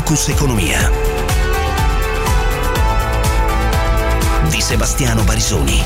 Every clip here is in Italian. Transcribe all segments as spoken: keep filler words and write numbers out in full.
Focus Economia di Sebastiano Barisoni.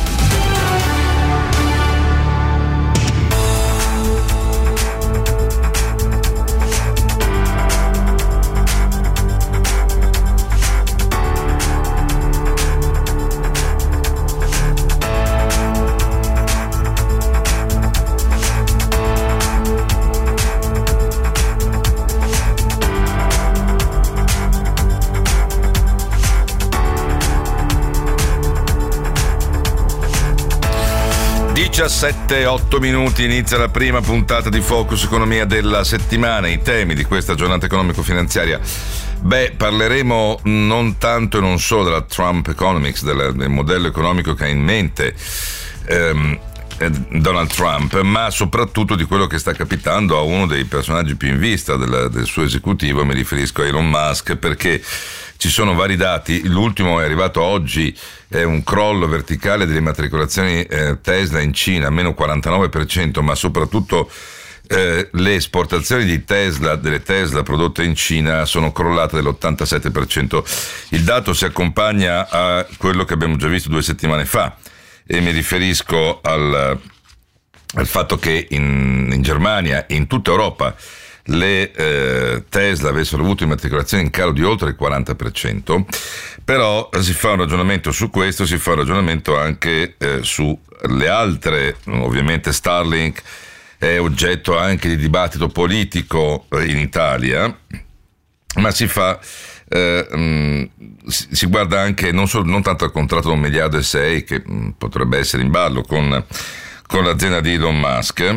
diciassette otto minuti, inizia la prima puntata di Focus Economia della settimana. I temi di questa giornata economico-finanziaria. Beh, parleremo non tanto e non solo della Trump Economics, del, del modello economico che ha in mente ehm, Donald Trump, ma soprattutto di quello che sta capitando a uno dei personaggi più in vista del, del suo esecutivo. Mi riferisco a Elon Musk, perché ci sono vari dati. L'ultimo è arrivato oggi, è un crollo verticale delle immatricolazioni eh, Tesla in Cina, meno quarantanove per cento, ma soprattutto eh, le esportazioni di Tesla, delle Tesla prodotte in Cina, sono crollate dell'ottantasette per cento. Il dato si accompagna a quello che abbiamo già visto due settimane fa, e mi riferisco al, al fatto che in, in Germania e in tutta Europa le eh, Tesla avessero avuto immatricolazioni in calo di oltre il quaranta per cento. Però si fa un ragionamento su questo, si fa un ragionamento anche eh, sulle altre. Ovviamente Starlink è oggetto anche di dibattito politico in Italia, ma si fa eh, mh, si, si guarda anche non, solo, non tanto al contratto da un miliardo e sei che mh, potrebbe essere in ballo con, con l'azienda di Elon Musk,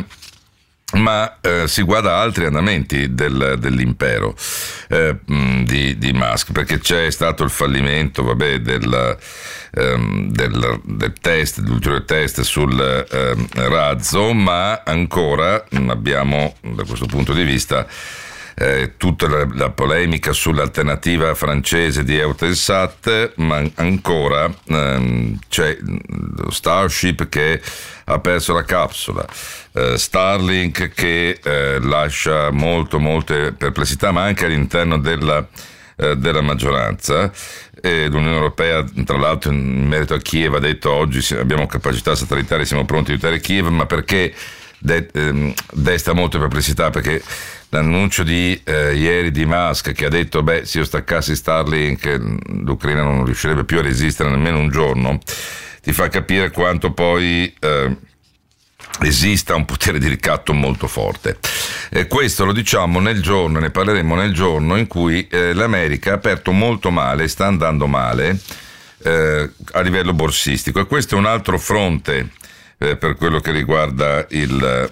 ma eh, si guarda altri andamenti del, dell'impero eh, di, di Musk, perché c'è stato il fallimento vabbè, del, ehm, del, del test, dell'ulteriore test sul ehm, razzo, ma ancora abbiamo da questo punto di vista eh, tutta la, la polemica sull'alternativa francese di Eutelsat, ma ancora ehm, c'è lo Starship che ha perso la capsula, uh, Starlink che uh, lascia molto molte perplessità, ma anche all'interno della, uh, della maggioranza. E l'Unione Europea, tra l'altro, in merito a Kiev ha detto oggi abbiamo capacità satellitari, siamo pronti a aiutare Kiev, ma perché de- ehm, desta molte perplessità? Perché l'annuncio di eh, ieri di Musk, che ha detto beh, se io staccassi Starlink l'Ucraina non riuscirebbe più a resistere nemmeno un giorno, ti fa capire quanto poi eh, esista un potere di ricatto molto forte. E questo lo diciamo nel giorno, ne parleremo nel giorno in cui eh, l'America ha aperto molto male, sta andando male eh, a livello borsistico, e questo è un altro fronte eh, per quello che riguarda il,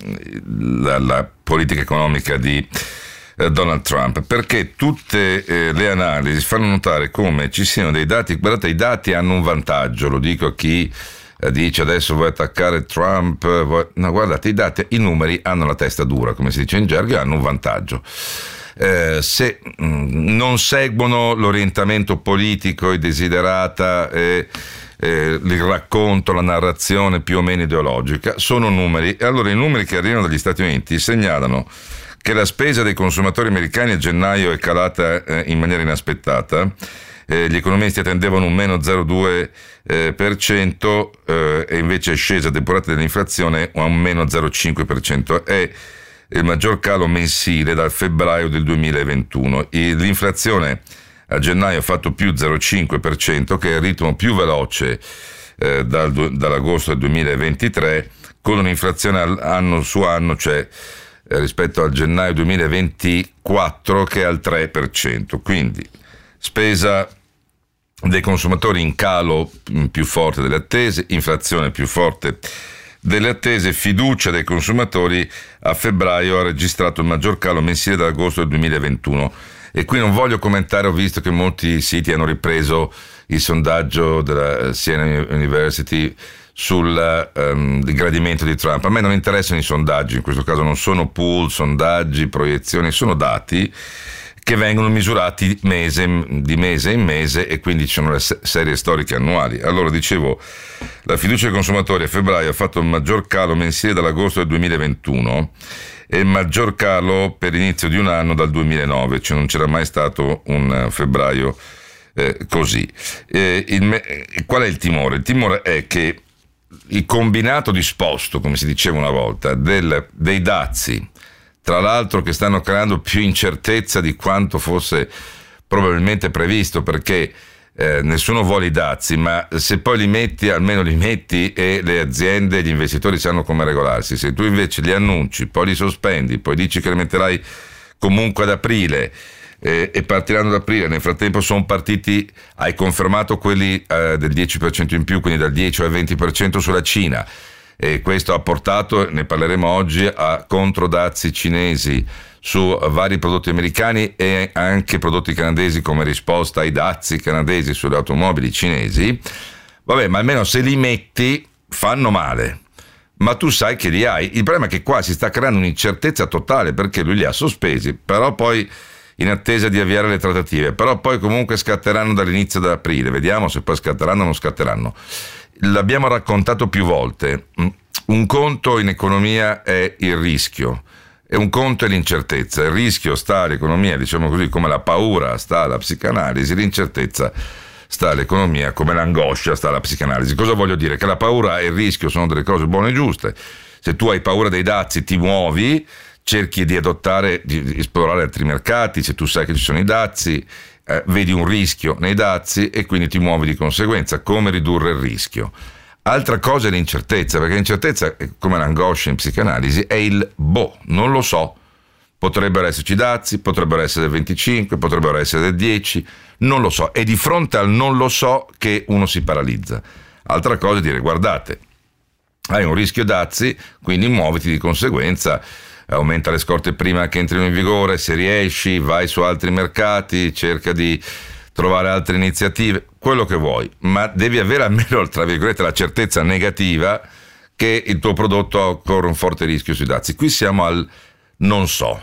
mh, la, la politica economica di Donald Trump, perché tutte eh, le analisi fanno notare come ci siano dei dati. Guardate, i dati hanno un vantaggio, lo dico a chi eh, dice adesso vuoi attaccare Trump, vuoi... no, guardate, i dati, i numeri hanno la testa dura, come si dice in gergo, e hanno un vantaggio. Eh, se mh, non seguono l'orientamento politico, i desiderata e eh, il racconto, la narrazione più o meno ideologica, sono numeri. E allora i numeri che arrivano dagli Stati Uniti segnalano che la spesa dei consumatori americani a gennaio è calata eh, in maniera inaspettata. Eh, gli economisti attendevano un meno zero virgola due eh, per cento eh, e invece è scesa, depurata dell'inflazione, a un meno zero virgola cinque per cento. È il maggior calo mensile dal febbraio del duemilaventuno. E l'inflazione a gennaio ha fatto più zero virgola cinque per cento, che è il ritmo più veloce eh, dal, dall'agosto del duemilaventitré, con un'inflazione anno su anno, cioè rispetto al gennaio duemilaventiquattro, che è al tre per cento. Quindi spesa dei consumatori in calo più forte delle attese, inflazione più forte delle attese, fiducia dei consumatori a febbraio ha registrato il maggior calo mensile dall'agosto del duemilaventuno. E qui non voglio commentare, ho visto che molti siti hanno ripreso il sondaggio della Siena University sul um, gradimento di Trump. A me non interessano i sondaggi, in questo caso non sono poll, sondaggi, proiezioni, sono dati che vengono misurati mese, di mese in mese, e quindi ci sono le serie storiche annuali. Allora, dicevo, la fiducia dei consumatori a febbraio ha fatto il maggior calo mensile dall'agosto del duemilaventuno e il maggior calo per inizio di un anno dal duemilanove, cioè non c'era mai stato un febbraio eh, così. Eh, il, qual è il timore? Il timore è che il combinato disposto, come si diceva una volta, del, dei dazi, tra l'altro che stanno creando più incertezza di quanto fosse probabilmente previsto, perché eh, nessuno vuole i dazi, ma se poi li metti, almeno li metti e le aziende e gli investitori sanno come regolarsi. Se tu invece li annunci, poi li sospendi, poi dici che li metterai comunque ad aprile eh, e partiranno ad aprile, nel frattempo sono partiti, hai confermato quelli eh, del dieci per cento in più, quindi dal dieci al venti per cento sulla Cina. E questo ha portato, ne parleremo oggi, a controdazi cinesi su vari prodotti americani e anche prodotti canadesi come risposta ai dazi canadesi sulle automobili cinesi. Vabbè, ma almeno se li metti fanno male, ma tu sai che li hai. Il problema è che qua si sta creando un'incertezza totale, perché lui li ha sospesi, però poi in attesa di avviare le trattative, però poi comunque scatteranno dall'inizio di aprile, vediamo se poi scatteranno o non scatteranno. L'abbiamo raccontato più volte, un conto in economia è il rischio e un conto è l'incertezza. Il rischio sta all'economia, diciamo così, come la paura sta alla psicanalisi, l'incertezza sta all'economia come l'angoscia sta alla psicanalisi. Cosa voglio dire? Che la paura e il rischio sono delle cose buone e giuste. Se tu hai paura dei dazi ti muovi, cerchi di adottare, di esplorare altri mercati. Se tu sai che ci sono i dazi, Eh, vedi un rischio nei dazi e quindi ti muovi di conseguenza. Come ridurre il rischio? Altra cosa è l'incertezza, perché l'incertezza, come l'angoscia in psicanalisi, è il boh, non lo so. Potrebbero esserci dazi, potrebbero essere del venticinque, potrebbero essere del dieci, non lo so. È di fronte al non lo so che uno si paralizza. Altra cosa è dire: guardate, hai un rischio dazi, quindi muoviti di conseguenza. Aumenta le scorte prima che entrino in vigore, se riesci vai su altri mercati, cerca di trovare altre iniziative, quello che vuoi, ma devi avere almeno, tra virgolette, la certezza negativa che il tuo prodotto corre un forte rischio sui dazi. Qui siamo al non so,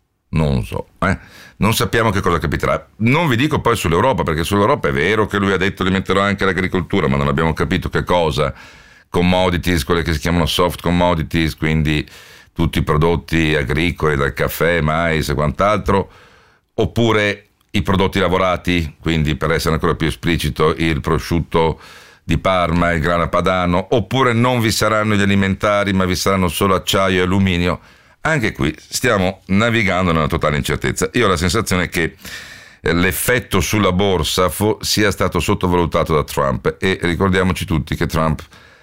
non so, eh? non sappiamo che cosa capiterà. Non vi dico poi sull'Europa, perché sull'Europa è vero che lui ha detto li metterò anche l'agricoltura, ma non abbiamo capito che cosa. Commodities, quelle che si chiamano soft commodities, quindi tutti i prodotti agricoli, dal caffè, mais e quant'altro, oppure i prodotti lavorati, quindi per essere ancora più esplicito il prosciutto di Parma, il grana padano, oppure non vi saranno gli alimentari ma vi saranno solo acciaio e alluminio. Anche qui stiamo navigando nella totale incertezza. Io ho la sensazione che l'effetto sulla borsa fo- sia stato sottovalutato da Trump, e ricordiamoci tutti che Trump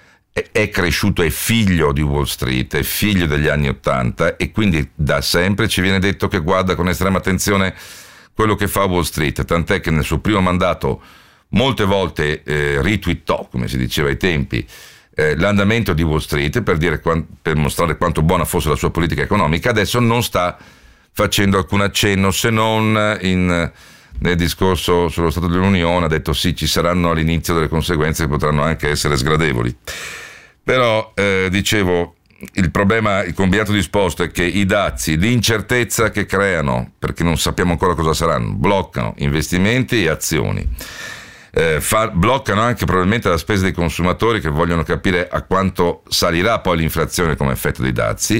è cresciuto, è figlio di Wall Street, è figlio degli anni Ottanta, e quindi da sempre ci viene detto che guarda con estrema attenzione quello che fa Wall Street, tant'è che nel suo primo mandato molte volte eh, ritwittò, come si diceva ai tempi, eh, l'andamento di Wall Street per, dire, per mostrare quanto buona fosse la sua politica economica. Adesso non sta facendo alcun accenno, se non in, nel discorso sullo Stato dell'Unione ha detto sì, ci saranno all'inizio delle conseguenze che potranno anche essere sgradevoli. Però, eh, dicevo, il problema, il combinato disposto è che i dazi, l'incertezza che creano, perché non sappiamo ancora cosa saranno, bloccano investimenti e azioni, eh, fa, bloccano anche probabilmente la spesa dei consumatori, che vogliono capire a quanto salirà poi l'inflazione come effetto dei dazi,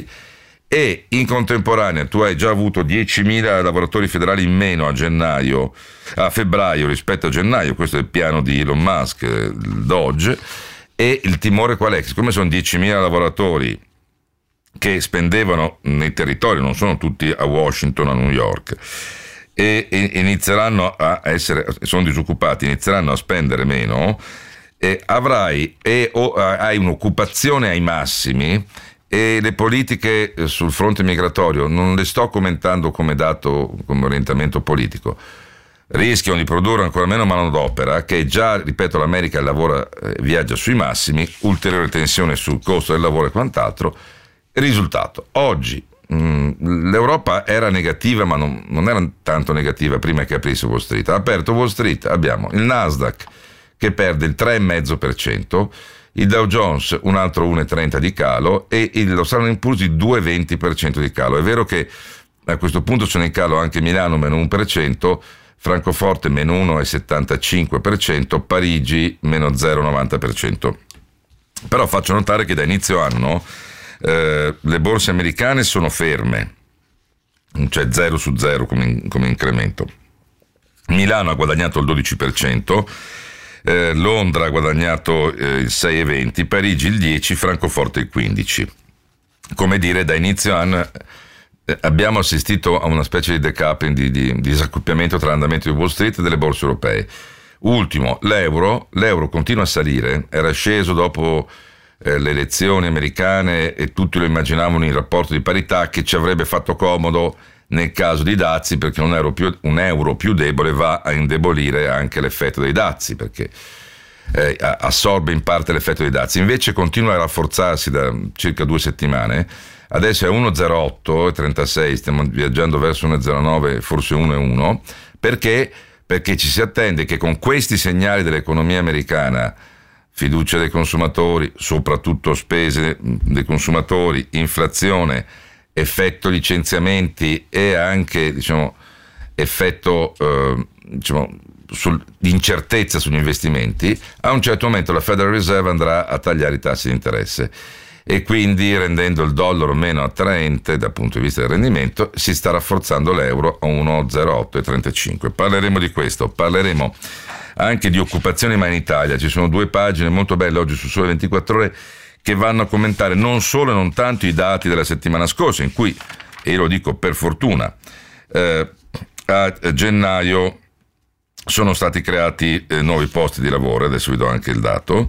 e in contemporanea tu hai già avuto diecimila lavoratori federali in meno a gennaio, a febbraio rispetto a gennaio. Questo è il piano di Elon Musk, il Doge. E il timore qual è? Siccome sono diecimila lavoratori che spendevano nei territori, non sono tutti a Washington, a New York, e, e inizieranno a essere, sono disoccupati, inizieranno a spendere meno, e avrai e o hai un'occupazione ai massimi, e le politiche sul fronte migratorio non le sto commentando come dato, come orientamento politico, rischiano di produrre ancora meno manodopera, che già, ripeto, l'America lavora, eh, viaggia sui massimi, ulteriore tensione sul costo del lavoro e quant'altro. Risultato: oggi mh, l'Europa era negativa, ma non, non era tanto negativa prima che aprisse Wall Street. Ha aperto Wall Street, abbiamo il Nasdaq che perde il tre virgola cinque per cento, il Dow Jones un altro uno virgola trenta di calo e il, lo Standard and Poor's il due virgola venti per cento di calo. È vero che a questo punto sono in calo anche Milano meno uno per cento, Francoforte meno uno virgola settantacinque per cento, Parigi meno zero virgola novanta per cento. Però faccio notare che da inizio anno eh, le borse americane sono ferme, cioè zero su zero come, come incremento. Milano ha guadagnato il dodici per cento, eh, Londra ha guadagnato eh, il sei virgola venti, Parigi il dieci, Francoforte il quindici. Come dire, da inizio anno eh, abbiamo assistito a una specie di decoupling, di, di, di disaccoppiamento tra l'andamento di Wall Street e delle borse europee. Ultimo, l'euro, l'euro continua a salire, era sceso dopo eh, le elezioni americane e tutti lo immaginavano in rapporto di parità, che ci avrebbe fatto comodo nel caso di dazi, perché un euro più, un euro più debole va a indebolire anche l'effetto dei dazi, perché eh, assorbe in parte l'effetto dei dazi. Invece continua a rafforzarsi da circa due settimane, adesso è uno virgola zero otto e trentasei, stiamo viaggiando verso uno virgola zero nove, forse uno virgola uno, perché? Perché ci si attende che con questi segnali dell'economia americana, fiducia dei consumatori, soprattutto spese dei consumatori, inflazione, effetto licenziamenti e anche, diciamo, effetto eh, diciamo, sul, di incertezza sugli investimenti, a un certo momento la Federal Reserve andrà a tagliare i tassi di interesse e quindi, rendendo il dollaro meno attraente dal punto di vista del rendimento, si sta rafforzando l'euro a uno virgola zero otto e trentacinque. Parleremo di questo, parleremo anche di occupazione, ma in Italia ci sono due pagine molto belle oggi su Sole ventiquattro Ore che vanno a commentare non solo e non tanto i dati della settimana scorsa, in cui, e io lo dico per fortuna, eh, a gennaio sono stati creati eh, nuovi posti di lavoro, adesso vi do anche il dato,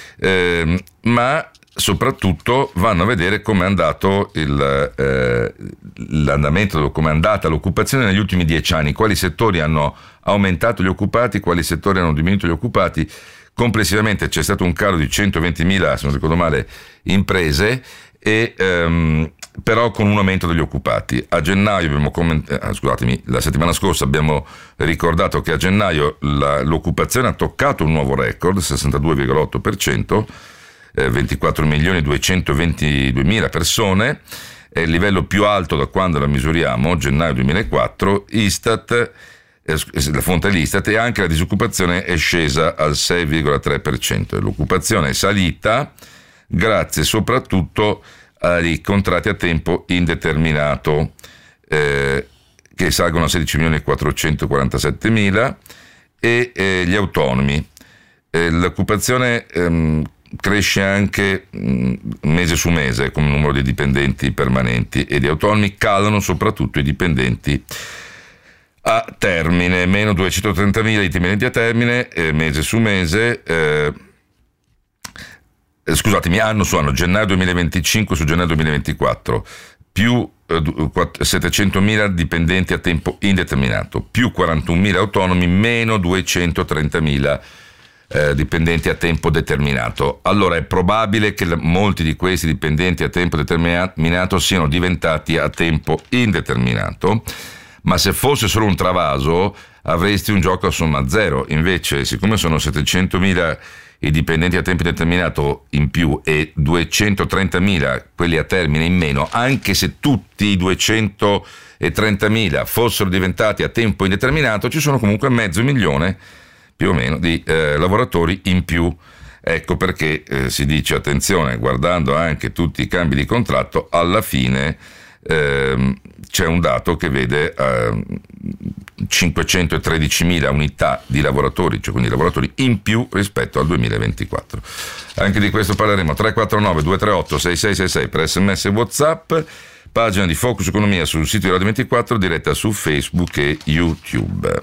eh, ma soprattutto vanno a vedere come è andato il, eh, l'andamento, come è andata l'occupazione negli ultimi dieci anni, quali settori hanno aumentato gli occupati, quali settori hanno diminuito gli occupati. Complessivamente c'è stato un calo di centoventimila, se non ricordo male, imprese, e ehm, però con un aumento degli occupati. A gennaio abbiamo comment- eh, scusatemi, la settimana scorsa abbiamo ricordato che a gennaio la, l'occupazione ha toccato un nuovo record, sessantadue virgola otto per cento, eh, ventiquattro milioni duecentoventiduemila persone, è il livello più alto da quando la misuriamo, gennaio duemilaquattro. Istat, la fonte è l'Istat, e anche la disoccupazione è scesa al sei virgola tre per cento. L'occupazione è salita grazie soprattutto ai contratti a tempo indeterminato, eh, che salgono a sedici milioni quattrocentoquarantasettemila, e eh, gli autonomi. Eh, l'occupazione ehm, cresce anche mh, mese su mese come numero di dipendenti permanenti, e di autonomi calano soprattutto i dipendenti a termine, meno duecentotrentamila i dipendenti a termine, eh, mese su mese, eh, eh, scusatemi, anno su anno, gennaio duemilaventicinque su gennaio duemilaventiquattro, più eh, settecentomila dipendenti a tempo indeterminato, più quarantunomila autonomi, meno duecentotrentamila eh, dipendenti a tempo determinato. Allora è probabile che la, molti di questi dipendenti a tempo determinato siano diventati a tempo indeterminato, ma se fosse solo un travaso avresti un gioco a somma zero. Invece, siccome sono settecentomila i dipendenti a tempo determinato in più e duecentotrentamila quelli a termine in meno, anche se tutti i duecentotrentamila fossero diventati a tempo indeterminato, ci sono comunque mezzo milione più o meno di eh, lavoratori in più. Ecco perché eh, si dice, attenzione, guardando anche tutti i cambi di contratto, alla fine eh, c'è un dato che vede eh, cinquecentotredicimila unità di lavoratori, cioè quindi lavoratori in più rispetto al duemilaventiquattro. Anche di questo parleremo. Tre quattro nove due tre otto sei sei sei sei per sms e WhatsApp, pagina di Focus Economia sul sito di Radio ventiquattro, diretta su Facebook e YouTube.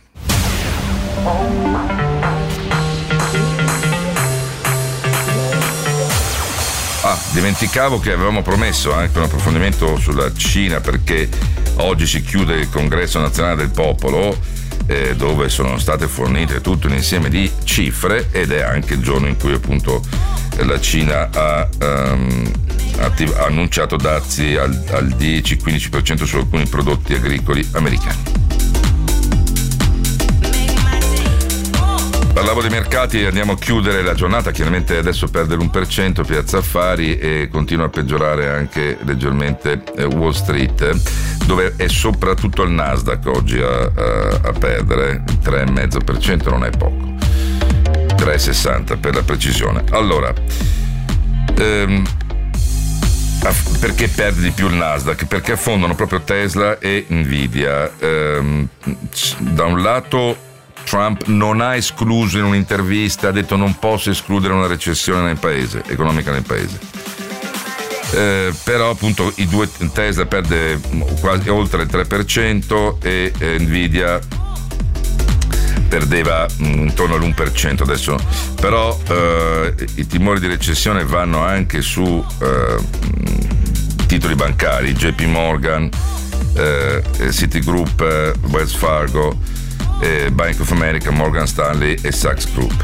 Ah, dimenticavo che avevamo promesso anche un approfondimento sulla Cina, perché oggi si chiude il Congresso Nazionale del Popolo, eh, dove sono state fornite tutto un insieme di cifre, ed è anche il giorno in cui appunto la Cina ha, um, attiv- ha annunciato dazi al, al dieci quindici per cento su alcuni prodotti agricoli americani. Parlavo dei mercati, andiamo a chiudere la giornata. Chiaramente adesso perde l'uno per cento Piazza Affari e continua a peggiorare anche leggermente Wall Street, dove è soprattutto il Nasdaq oggi a, a, a perdere. Il tre virgola cinque per cento non è poco, tre virgola sessanta per la precisione. Allora, ehm, perché perde di più il Nasdaq? Perché affondano proprio Tesla e Nvidia. Ehm, da un lato Trump non ha escluso in un'intervista, ha detto non posso escludere una recessione nel paese, economica nel paese. Eh, però appunto i due, Tesla perde quasi oltre il tre per cento e eh, Nvidia perdeva mh, intorno all'uno per cento adesso. Però eh, i timori di recessione vanno anche su eh, titoli bancari, J P Morgan, eh, Citigroup, eh, Wells Fargo, eh, Bank of America, Morgan Stanley e Sachs Group.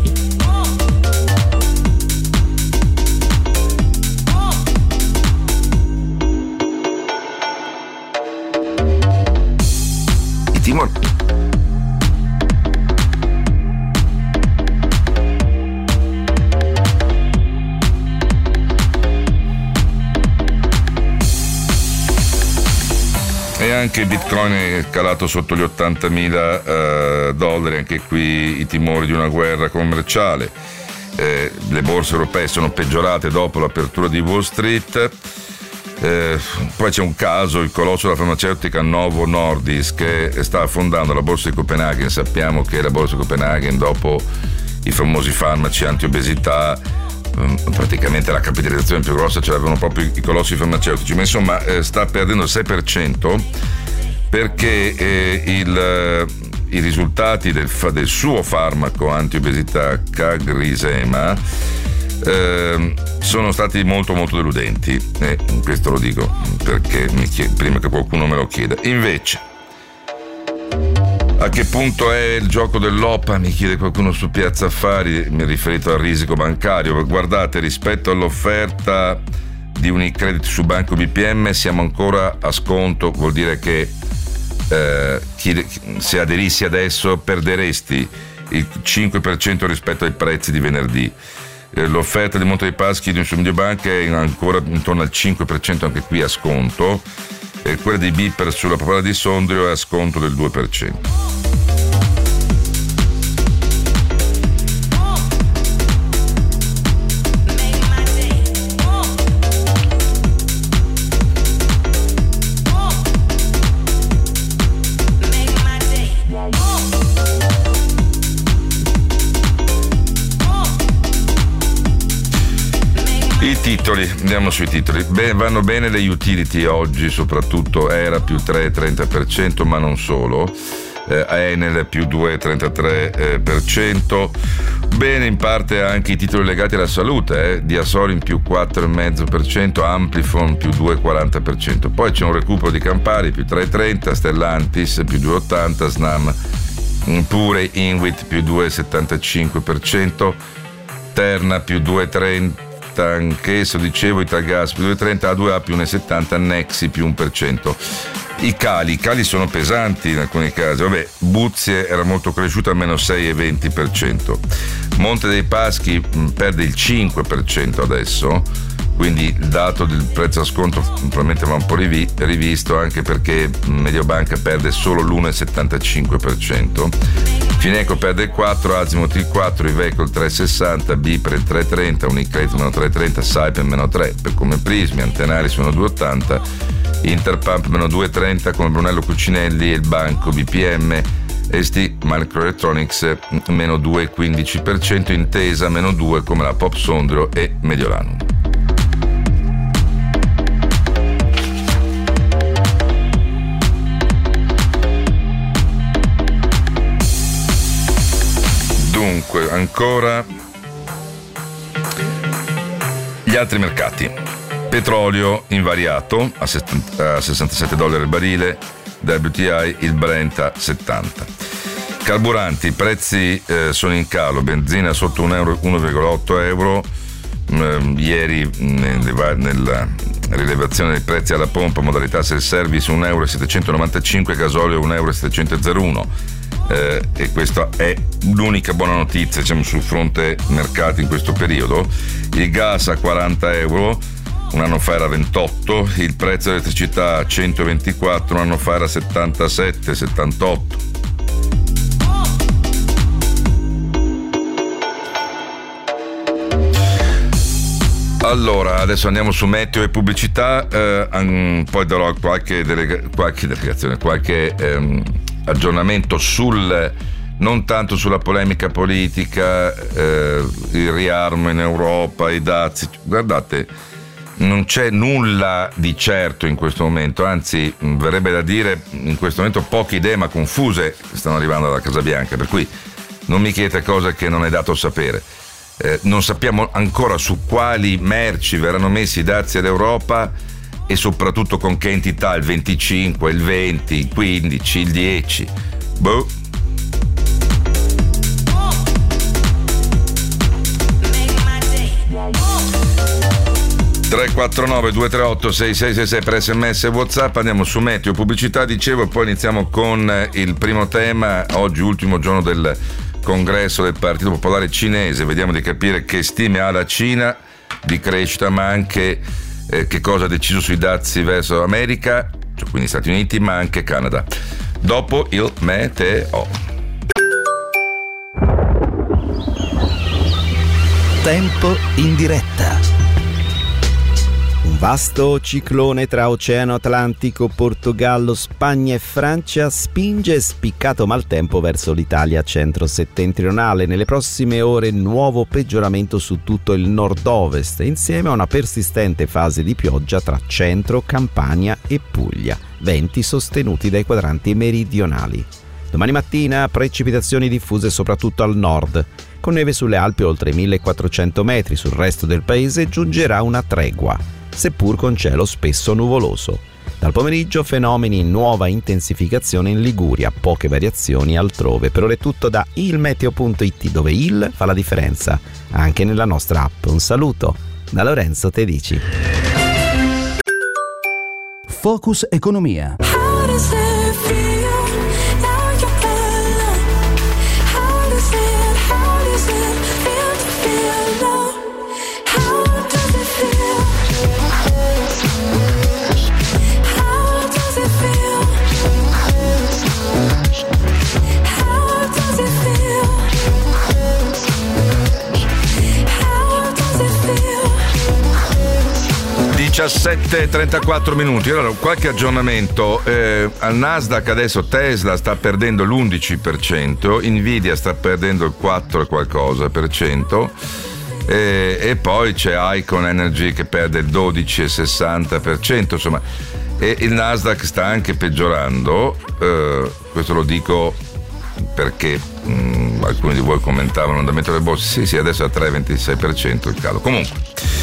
I timori e anche il Bitcoin è calato sotto gli ottantamila eh, dollari, anche qui i timori di una guerra commerciale. Eh, le borse europee sono peggiorate dopo l'apertura di Wall Street. Eh, poi c'è un caso, il colosso della farmaceutica Novo Nordisk che sta affondando la borsa di Copenaghen. Sappiamo che la borsa di Copenaghen, dopo i famosi farmaci anti-obesità, praticamente la capitalizzazione più grossa ce l'avevano proprio i colossi farmaceutici, ma insomma eh, sta perdendo il sei per cento perché eh, il, eh, i risultati del, del suo farmaco anti-obesità Cagrisema eh, sono stati molto molto deludenti, e questo lo dico perché mi chied- prima che qualcuno me lo chieda. Invece, a che punto è il gioco dell'O P A? Mi chiede qualcuno su Piazza Affari, mi riferito al risico bancario. Guardate, rispetto all'offerta di Unicredit su Banco B P M siamo ancora a sconto, vuol dire che eh, chi, se aderissi adesso perderesti il cinque per cento rispetto ai prezzi di venerdì. Eh, l'offerta di Monte dei Paschi di Mediobanca è ancora intorno al cinque per cento, anche qui a sconto. E quella di Bipper sulla Popolare di Sondrio è a sconto del due per cento. I titoli, andiamo sui titoli. Beh, vanno bene le utility oggi, soprattutto Era più tre virgola trenta per cento, ma non solo. Eh, Enel più due virgola trentatré per cento. Bene in parte anche i titoli legati alla salute, eh. Diasorin più quattro virgola cinque per cento, Amplifon più due virgola quaranta per cento. Poi c'è un recupero di Campari più tre virgola trenta, Stellantis più due virgola ottanta, Snam pure, Inwit più due virgola settantacinque per cento, Terna più due virgola trenta, anch'esso dicevo, Italgas più due virgola trenta, A due A più uno virgola settanta, Nexi più uno per cento. I cali, i cali sono pesanti in alcuni casi. Vabbè, Buzie era molto cresciuto, almeno sei virgola venti per cento. Monte dei Paschi mh, perde il cinque per cento adesso, quindi il dato del prezzo a sconto probabilmente va un po' rivi- rivisto, anche perché Mediobanca perde solo l'uno virgola settantacinque per cento. Fineco perde il quattro per cento, Azimut il quattro per cento, Iveco il tre virgola sessanta, Bipre il tre virgola trenta, Unicredit meno tre virgola trenta, Saipem meno tre per come Prismi, Antenaris meno due virgola ottanta, Interpump meno due virgola trenta come Brunello Cucinelli e il Banco B P M, S T Microelectronics meno due virgola quindici per cento, Intesa meno due come la Pop Sondrio e Mediolanum. Dunque, ancora gli altri mercati. Petrolio invariato a sessantasette dollari al barile, W T I il Brent a settanta. Carburanti, i prezzi eh, sono in calo, benzina sotto un euro, uno virgola otto euro. Eh, ieri nella, nella rilevazione dei prezzi alla pompa, modalità self-service un euro settecentonovantacinque, gasolio un euro settecentouno. eh, e questa è l'unica buona notizia, diciamo, sul fronte mercati in questo periodo. Il gas a quaranta euro, un anno fa era ventotto, il prezzo dell'elettricità a centoventiquattro, un anno fa era settantasette settantotto. Allora, adesso andiamo su meteo e pubblicità, eh, um, poi darò qualche, delega- qualche delegazione, qualche ehm, aggiornamento sul, non tanto sulla polemica politica, eh, il riarmo in Europa, i dazi. Guardate, non c'è nulla di certo in questo momento, anzi verrebbe da dire in questo momento poche idee ma confuse stanno arrivando dalla Casa Bianca, per cui non mi chiedete cose che non è dato sapere. Eh, non sappiamo ancora su quali merci verranno messi i dazi all'Europa e soprattutto con che entità, il venticinque, il venti, il quindici, il dieci. Boh. tre quattro nove due tre otto sei sei sei sei per sms e WhatsApp. Andiamo su meteo, pubblicità, dicevo, e poi iniziamo con il primo tema. Oggi ultimo giorno del congresso del Partito Popolare Cinese, vediamo di capire che stime ha la Cina di crescita, ma anche eh, che cosa ha deciso sui dazi verso l'America, cioè quindi Stati Uniti, ma anche Canada. Dopo il meteo. Tempo in diretta. Un vasto ciclone tra Oceano Atlantico, Portogallo, Spagna e Francia spinge spiccato maltempo verso l'Italia centro-settentrionale. Nelle prossime ore nuovo peggioramento su tutto il nord-ovest, insieme a una persistente fase di pioggia tra centro, Campania e Puglia. Venti sostenuti dai quadranti meridionali. Domani mattina precipitazioni diffuse soprattutto al nord. Con neve sulle Alpi oltre millequattrocento metri, sul resto del paese giungerà una tregua, seppur con cielo spesso nuvoloso. Dal pomeriggio fenomeni in nuova intensificazione in Liguria, poche variazioni altrove. Per ora è tutto da ilmeteo punto it, dove il fa la differenza anche nella nostra app. Un saluto da Lorenzo Tedici. Focus Economia. diciassette e trentaquattro minuti. Allora, qualche aggiornamento. Eh, al Nasdaq adesso Tesla sta perdendo l'undici per cento, Nvidia sta perdendo il quattro e qualcosa per cento, eh, e poi c'è Icon Energy che perde il dodici e sessanta per cento. Insomma, e il Nasdaq sta anche peggiorando. Eh, questo lo dico perché mh, alcuni di voi commentavano l'andamento delle borse. Sì, sì, adesso è a tre virgola ventisei per cento il calo. Comunque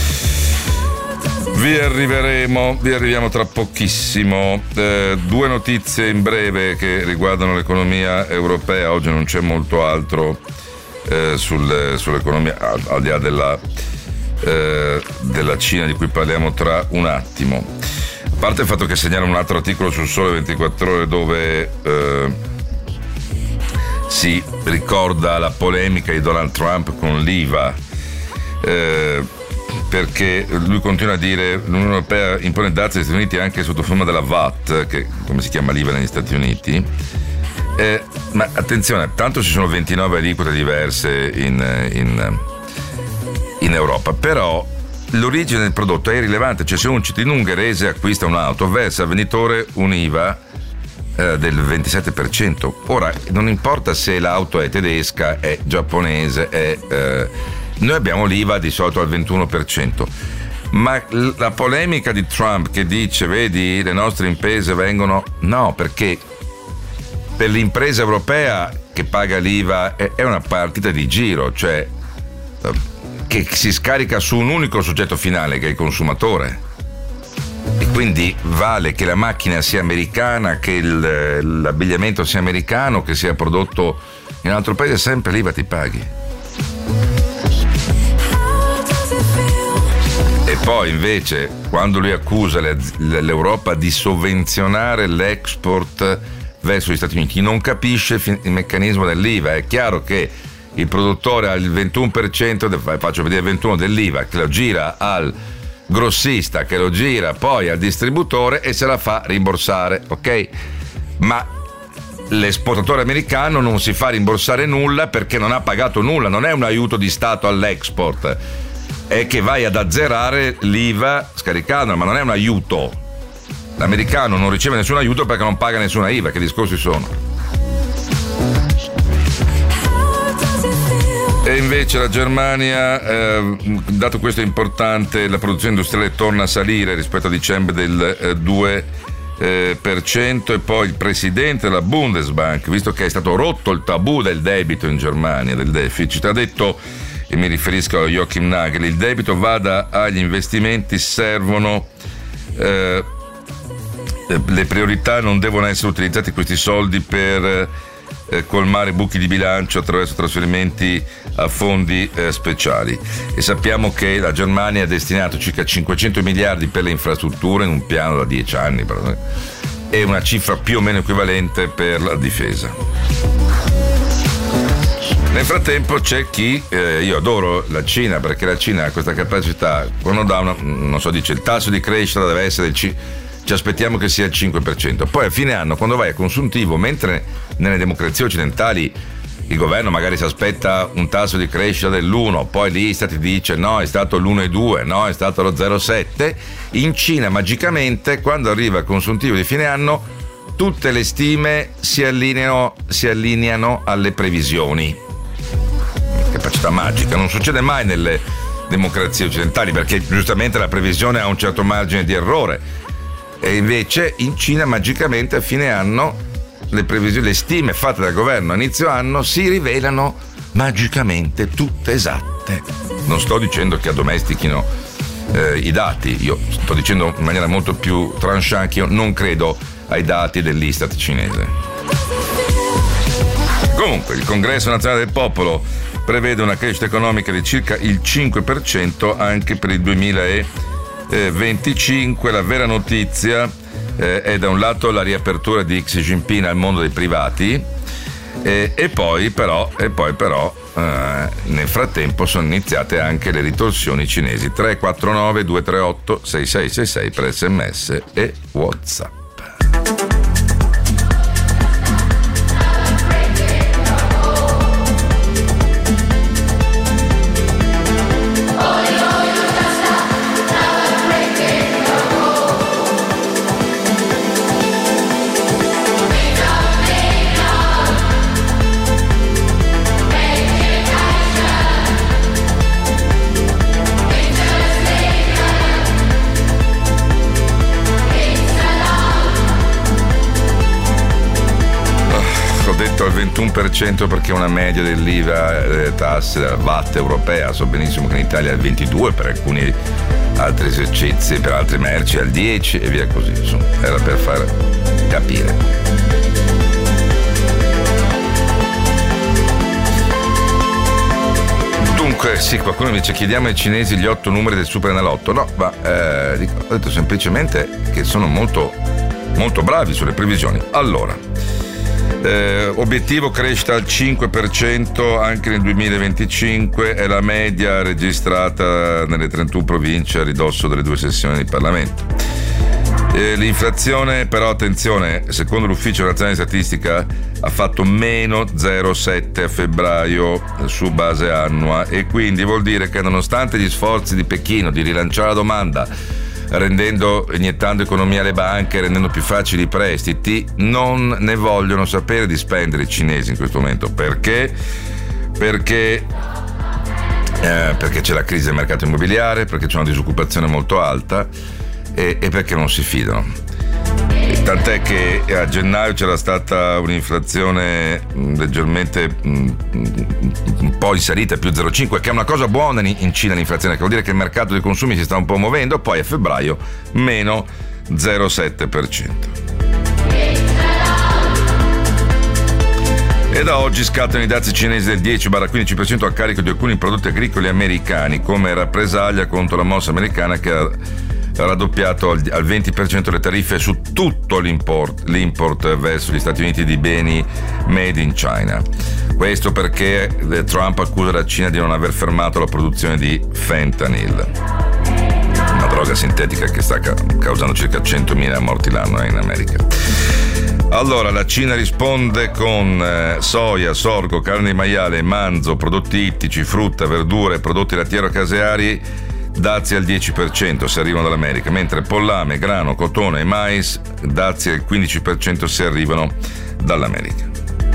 Vi arriveremo, vi arriviamo tra pochissimo. Eh, due notizie in breve che riguardano l'economia europea. Oggi non c'è molto altro eh, sul, sull'economia, al, al di là della, eh, della Cina, di cui parliamo tra un attimo. A parte il fatto che segnalo un altro articolo sul Sole ventiquattro Ore dove eh, si ricorda la polemica di Donald Trump con l'I V A. Eh, perché lui continua a dire l'Unione Europea impone dazi agli Stati Uniti anche sotto forma della V A T, che come si chiama l'I V A negli Stati Uniti, eh, ma attenzione, tanto ci sono ventinove aliquote diverse in, in, in Europa, però l'origine del prodotto è irrilevante. Cioè, se un cittadino ungherese acquista un'auto, versa al venditore un'I V A eh, del ventisette per cento. Ora, non importa se l'auto è tedesca, è giapponese, è eh, noi abbiamo l'I V A di solito al ventuno per cento, ma la polemica di Trump che dice vedi le nostre imprese vengono, no, perché per l'impresa europea che paga l'I V A è una partita di giro, cioè che si scarica su un unico soggetto finale che è il consumatore, e quindi vale che la macchina sia americana, che il, l'abbigliamento sia americano, che sia prodotto in un altro paese, sempre l'I V A ti paghi. E poi invece quando lui accusa le, l'Europa di sovvenzionare l'export verso gli Stati Uniti, non capisce il meccanismo dell'I V A. È chiaro che il produttore ha il ventuno per cento, faccio vedere il ventuno dell'I V A, che lo gira al grossista, che lo gira poi al distributore e se la fa rimborsare, ok? Ma l'esportatore americano non si fa rimborsare nulla perché non ha pagato nulla, non è un aiuto di Stato all'export, è che vai ad azzerare l'I V A scaricando, ma non è un aiuto. L'americano non riceve nessun aiuto perché non paga nessuna I V A. Che discorsi sono? E invece la Germania, eh, dato questo importante, la produzione industriale torna a salire rispetto a dicembre del eh, due per cento, e poi il presidente della Bundesbank, visto che è stato rotto il tabù del debito in Germania, del deficit, ha detto, e mi riferisco a Joachim Nagel, il debito vada agli investimenti, servono eh, le priorità, non devono essere utilizzati questi soldi per eh, colmare buchi di bilancio attraverso trasferimenti a fondi eh, speciali. E sappiamo che la Germania ha destinato circa cinquecento miliardi per le infrastrutture in un piano da dieci anni e una cifra più o meno equivalente per la difesa. Nel frattempo c'è chi, eh, io adoro la Cina perché la Cina ha questa capacità, quando dà una, non so, dice il tasso di crescita deve essere il C, ci aspettiamo che sia il cinque per cento, poi a fine anno quando vai a consuntivo, mentre nelle democrazie occidentali il governo magari si aspetta un tasso di crescita dell'uno, poi l'Istat ti dice no, è stato l'uno virgola due, no, è stato lo zero virgola sette. In Cina magicamente quando arriva il consuntivo di fine anno tutte le stime si allineano, si allineano alle previsioni. Capacità magica, non succede mai nelle democrazie occidentali perché giustamente la previsione ha un certo margine di errore, e invece in Cina magicamente a fine anno le previsioni, le stime fatte dal governo a inizio anno si rivelano magicamente tutte esatte. Non sto dicendo che addomestichino eh, i dati, io sto dicendo in maniera molto più tranchant che io non credo ai dati dell'Istat cinese. Comunque il Congresso Nazionale del Popolo prevede una crescita economica di circa il cinque per cento anche per il duemilaventicinque. La vera notizia eh, è da un lato la riapertura di Xi Jinping al mondo dei privati eh, e poi però, e poi però eh, nel frattempo sono iniziate anche le ritorsioni cinesi. Tre quattro nove due tre otto sei sei sei sei per sms e WhatsApp. Al ventuno per cento perché è una media dell'I V A, delle tasse, della V A T europea. So benissimo che in Italia è il ventidue, per alcuni altri esercizi, per altre merci al dieci e via così. Insomma, era per far capire. Dunque, sì, qualcuno mi dice chiediamo ai cinesi gli otto numeri del Superenalotto. No, ma eh, dico, ho detto semplicemente che sono molto, molto bravi sulle previsioni. Allora, Eh, obiettivo crescita al cinque per cento anche nel duemilaventicinque, è la media registrata nelle trentuno province a ridosso delle due sessioni di Parlamento. Eh, l'inflazione però, attenzione, secondo l'Ufficio Nazionale di Statistica ha fatto meno zero virgola sette a febbraio su base annua, e quindi vuol dire che nonostante gli sforzi di Pechino di rilanciare la domanda, rendendo, iniettando economia alle banche, rendendo più facili i prestiti, non ne vogliono sapere di spendere i cinesi in questo momento. Perché? Perché, eh, perché c'è la crisi del mercato immobiliare, perché c'è una disoccupazione molto alta e, e perché non si fidano. E tant'è che a gennaio c'era stata un'inflazione leggermente un po' in salita, più zero virgola cinque, che è una cosa buona in Cina l'inflazione, che vuol dire che il mercato dei consumi si sta un po' muovendo. Poi a febbraio meno zero virgola sette per cento. E da oggi scattano i dazi cinesi del dieci quindici per cento a carico di alcuni prodotti agricoli americani come rappresaglia contro la mossa americana che ha ha raddoppiato al, al venti per cento le tariffe su tutto l'import, l'import verso gli Stati Uniti di beni made in China. Questo perché Trump accusa la Cina di non aver fermato la produzione di fentanyl, una droga sintetica che sta ca- causando circa centomila morti l'anno eh, in America. Allora, la Cina risponde con eh, soia, sorgo, carne di maiale, manzo, prodotti ittici, frutta, verdure, prodotti lattiero-caseari dazi al dieci per cento se arrivano dall'America, mentre pollame, grano, cotone e mais dazi al quindici per cento se arrivano dall'America.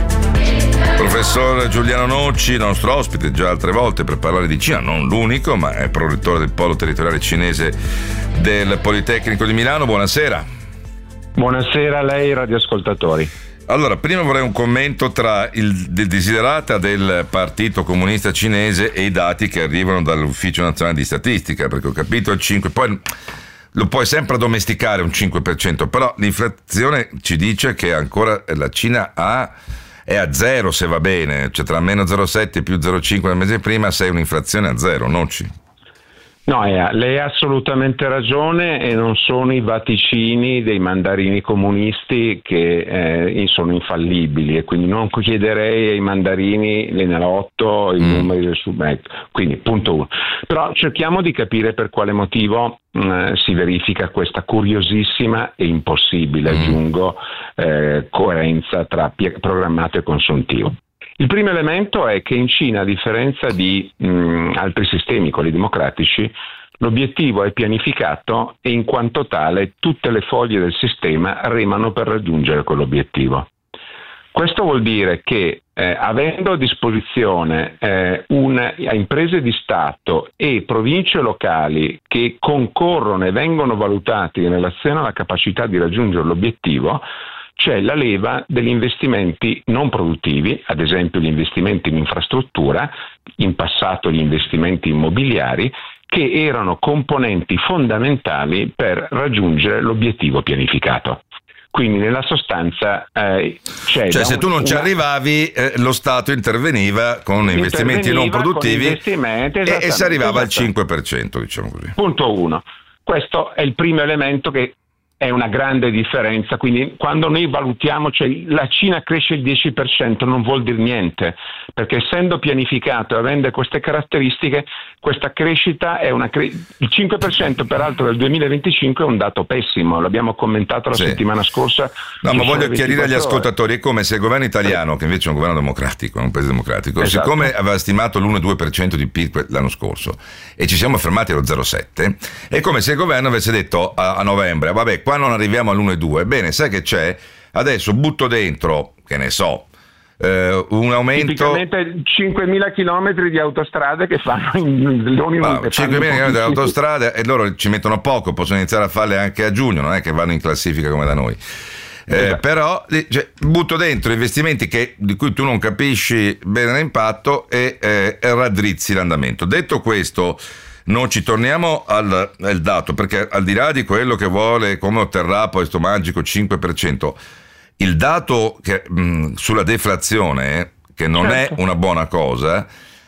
Professor Giuliano Nocci, nostro ospite già altre volte per parlare di Cina, non l'unico, ma è prorettore del polo territoriale cinese del Politecnico di Milano. Buonasera. Buonasera a lei, radioascoltatori. Allora, prima vorrei un commento tra il, il desiderata del Partito Comunista Cinese e i dati che arrivano dall'Ufficio Nazionale di Statistica, perché ho capito il cinque per cento, poi lo puoi sempre addomesticare un cinque per cento, però l'inflazione ci dice che ancora la Cina ha, è a zero se va bene, cioè tra meno zero virgola sette e più zero virgola cinque del mese prima sei un'inflazione a zero, non ci... No, eh, lei ha assolutamente ragione e non sono i vaticini dei mandarini comunisti che eh, sono infallibili e quindi non chiederei ai mandarini l'Enalotto i mm. numeri del Subec. Quindi punto uno. Però cerchiamo di capire per quale motivo mh, si verifica questa curiosissima e impossibile, mm. aggiungo, eh, coerenza tra programmato e consuntivo. Il primo elemento è che in Cina, a differenza di mh, altri sistemi, quelli democratici, l'obiettivo è pianificato e in quanto tale tutte le foglie del sistema remano per raggiungere quell'obiettivo. Questo vuol dire che eh, avendo a disposizione eh, un, imprese di Stato e province locali che concorrono e vengono valutati in relazione alla capacità di raggiungere l'obiettivo, c'è la leva degli investimenti non produttivi, ad esempio gli investimenti in infrastruttura, in passato gli investimenti immobiliari, che erano componenti fondamentali per raggiungere l'obiettivo pianificato. Quindi nella sostanza eh, c'è... Cioè se un, tu non ci una... arrivavi eh, lo Stato interveniva con investimenti non produttivi investimenti, e, e si arrivava al cinque per cento, diciamo così. Punto uno. Questo è il primo elemento che è una grande differenza, quindi quando noi valutiamo, cioè la Cina cresce il dieci per cento non vuol dire niente, perché essendo pianificato e avendo queste caratteristiche, questa crescita è una cre- il cinque per cento peraltro del duemilaventicinque è un dato pessimo, l'abbiamo commentato la sì. settimana scorsa. No, ma voglio chiarire agli ascoltatori, è come se il governo italiano, che invece è un governo democratico, è un paese democratico, esatto. siccome aveva stimato l'uno virgola due per cento di P I L l'anno scorso e ci siamo fermati allo zero virgola sette, è come se il governo avesse detto a, a novembre, vabbè, qua non arriviamo all'uno virgola due, bene, sai che c'è? Adesso butto dentro, che ne so, eh, un aumento... Tipicamente cinquemila chilometri di autostrade che fanno in ah, cinquemila chilometri di autostrade e loro ci mettono poco, possono iniziare a farle anche a giugno, non è che vanno in classifica come da noi. Eh, esatto. Però cioè, butto dentro investimenti che, di cui tu non capisci bene l'impatto e eh, raddrizzi l'andamento. Detto questo, non ci torniamo al, al dato, perché al di là di quello che vuole, come otterrà poi questo magico cinque per cento, il dato che, mh, sulla deflazione, che non certo. è una buona cosa,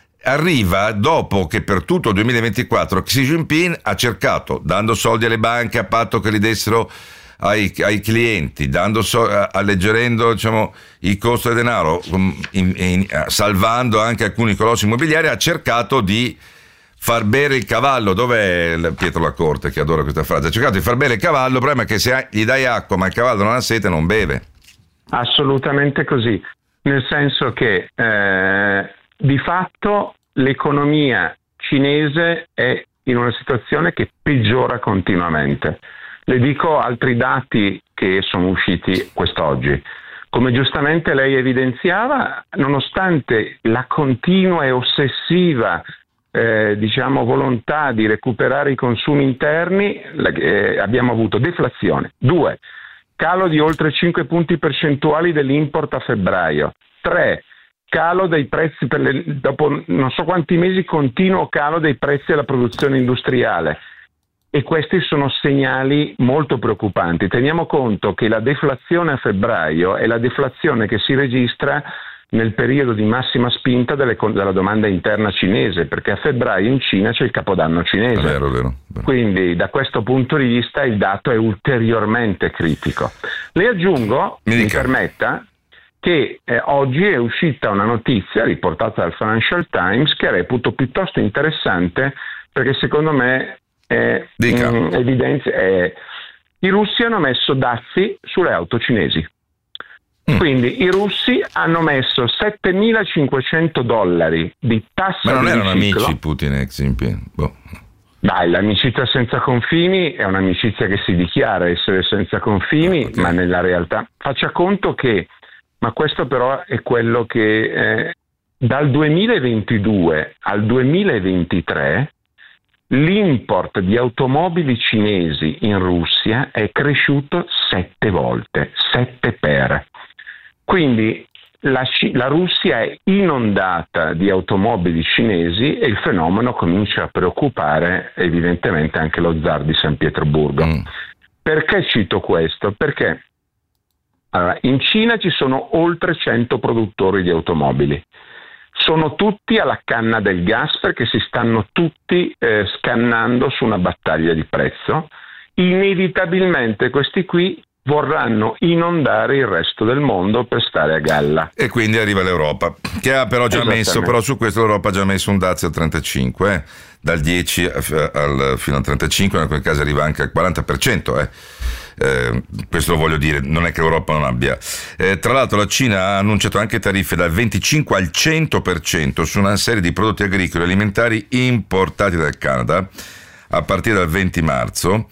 arriva dopo che per tutto il duemilaventiquattro Xi Jinping ha cercato, dando soldi alle banche a patto che li dessero ai, ai clienti, dando so, alleggerendo diciamo, il costo del denaro, in, in, salvando anche alcuni colossi immobiliari, ha cercato di far bere il cavallo. Dov'è Pietro Lacorte che adora questa frase? Ha cercato di far bere il cavallo, il problema è che se gli dai acqua ma il cavallo non ha sete non beve. Assolutamente così, nel senso che eh, di fatto l'economia cinese è in una situazione che peggiora continuamente. Le dico altri dati che sono usciti quest'oggi. Come giustamente lei evidenziava, nonostante la continua e ossessiva Eh, diciamo volontà di recuperare i consumi interni, eh, abbiamo avuto deflazione. Due, calo di oltre cinque punti percentuali dell'import a febbraio. Tre, calo dei prezzi per le, dopo non so quanti mesi, continuo calo dei prezzi alla produzione industriale. E questi sono segnali molto preoccupanti. Teniamo conto che la deflazione a febbraio è la deflazione che si registra nel periodo di massima spinta delle, della domanda interna cinese, perché a febbraio in Cina c'è il Capodanno cinese. È vero, è vero, è vero. Quindi da questo punto di vista il dato è ulteriormente critico. Le aggiungo, mi, mi permetta, che eh, oggi è uscita una notizia riportata dal Financial Times che reputo piuttosto interessante, perché secondo me è, mh, evidenzia, è, i russi hanno messo dazi sulle auto cinesi. Mm. Quindi i russi hanno messo settemilacinquecento dollari di tassa. Ma non di erano riciclo. amici Putin e Xi Jinping? Boh. Dai, l'amicizia senza confini è un'amicizia che si dichiara essere senza confini, okay. Ma nella realtà faccia conto che, ma questo però è quello che eh, dal duemilaventidue al duemilaventitré l'import di automobili cinesi in Russia è cresciuto sette volte, sette per. Quindi la, la Russia è inondata di automobili cinesi e il fenomeno comincia a preoccupare evidentemente anche lo zar di San Pietroburgo. Mm. Perché cito questo? Perché allora, in Cina ci sono oltre cento produttori di automobili. Sono tutti alla canna del gas perché si stanno tutti eh, scannando su una battaglia di prezzo. Inevitabilmente questi qui vorranno inondare il resto del mondo per stare a galla. E quindi arriva l'Europa, che ha però già messo, però su questo l'Europa ha già messo un dazio al trentacinque, eh, dal dieci al, fino al trentacinque, in alcuni casi arriva anche al quaranta per cento. Eh. Eh, questo lo voglio dire, non è che l'Europa non abbia. Eh, tra l'altro la Cina ha annunciato anche tariffe dal venticinque al cento per cento su una serie di prodotti agricoli e alimentari importati dal Canada a partire dal venti marzo.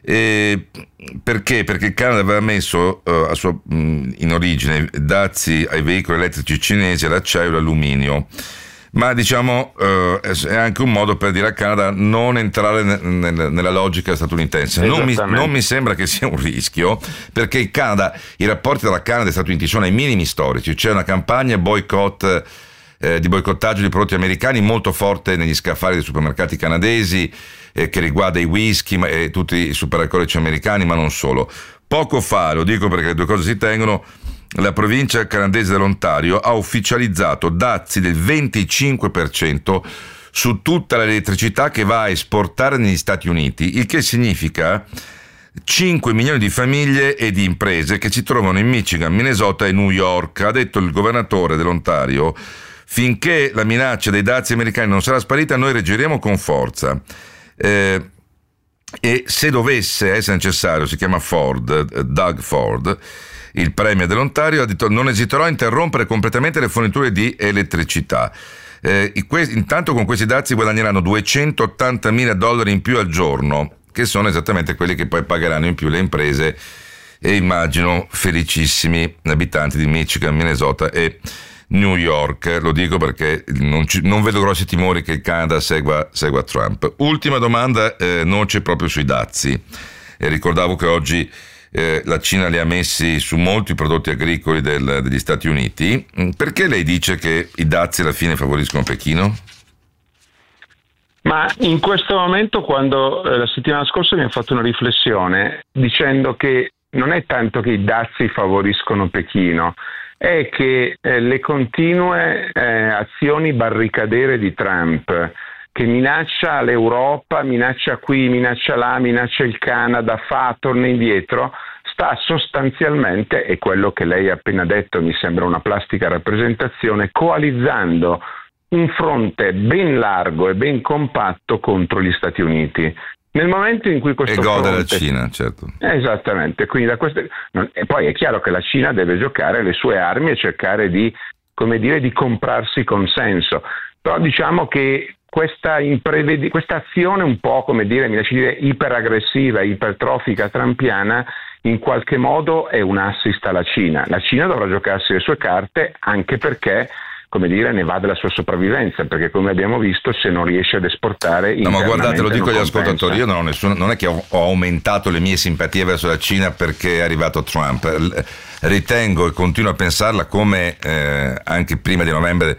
Eh, perché? Perché il Canada aveva messo uh, a sua, mh, in origine dazi ai veicoli elettrici cinesi, all'acciaio e all'alluminio. Ma diciamo uh, è anche un modo per dire al Canada non entrare ne, ne, nella logica statunitense. Non mi, non mi sembra che sia un rischio, perché il Canada, i rapporti tra Canada e Stati Uniti sono ai minimi storici. C'è una campagna boycott, eh, di boicottaggio di prodotti americani molto forte negli scaffali dei supermercati canadesi, eh, che riguarda i whisky ma, e tutti i superalcolici americani, ma non solo. Poco fa, lo dico perché le due cose si tengono, la provincia canadese dell'Ontario ha ufficializzato dazi del venticinque per cento su tutta l'elettricità che va a esportare negli Stati Uniti, il che significa cinque milioni di famiglie e di imprese che si trovano in Michigan, Minnesota e New York. Ha detto il governatore dell'Ontario: finché la minaccia dei dazi americani non sarà sparita, noi reagiremo con forza. Eh, e se dovesse essere necessario, si chiama Ford, Doug Ford, il premier dell'Ontario, ha detto: non esiterò a interrompere completamente le forniture di elettricità. Eh, intanto con questi dazi guadagneranno duecentottantamila dollari in più al giorno, che sono esattamente quelli che poi pagheranno in più le imprese e immagino felicissimi abitanti di Michigan, Minnesota e New York. Lo dico perché non, ci, non vedo grossi timori che il Canada segua, segua Trump. Ultima domanda, eh, noce proprio sui dazi. E ricordavo che oggi eh, la Cina li ha messi su molti prodotti agricoli del, degli Stati Uniti. Perché lei dice che i dazi alla fine favoriscono Pechino? Ma in questo momento, quando eh, la settimana scorsa abbiamo fatto una riflessione dicendo che non è tanto che i dazi favoriscono Pechino, è che eh, le continue eh, azioni barricadere di Trump, che minaccia l'Europa, minaccia qui, minaccia là, minaccia il Canada, fa, torna indietro, sta sostanzialmente, e quello che lei ha appena detto mi sembra una plastica rappresentazione, coalizzando un fronte ben largo e ben compatto contro gli Stati Uniti. Nel momento in cui questo e gode fronte... la Cina, certo. Esattamente, quindi da queste... e poi è chiaro che la Cina deve giocare le sue armi e cercare di, come dire, di comprarsi consenso. Però diciamo che questa, imprevedi... questa azione un po', come dire, mi lasci dire, iperaggressiva, ipertrofica, trampiana, in qualche modo è un assist alla Cina. La Cina dovrà giocarsi le sue carte, anche perché, come dire, ne va della sua sopravvivenza, perché come abbiamo visto, se non riesce ad esportare no, ma guardate, lo dico agli compensa. ascoltatori, io non ho nessuno, non è che ho, ho aumentato le mie simpatie verso la Cina perché è arrivato Trump. Ritengo e continuo a pensarla come eh, anche prima di novembre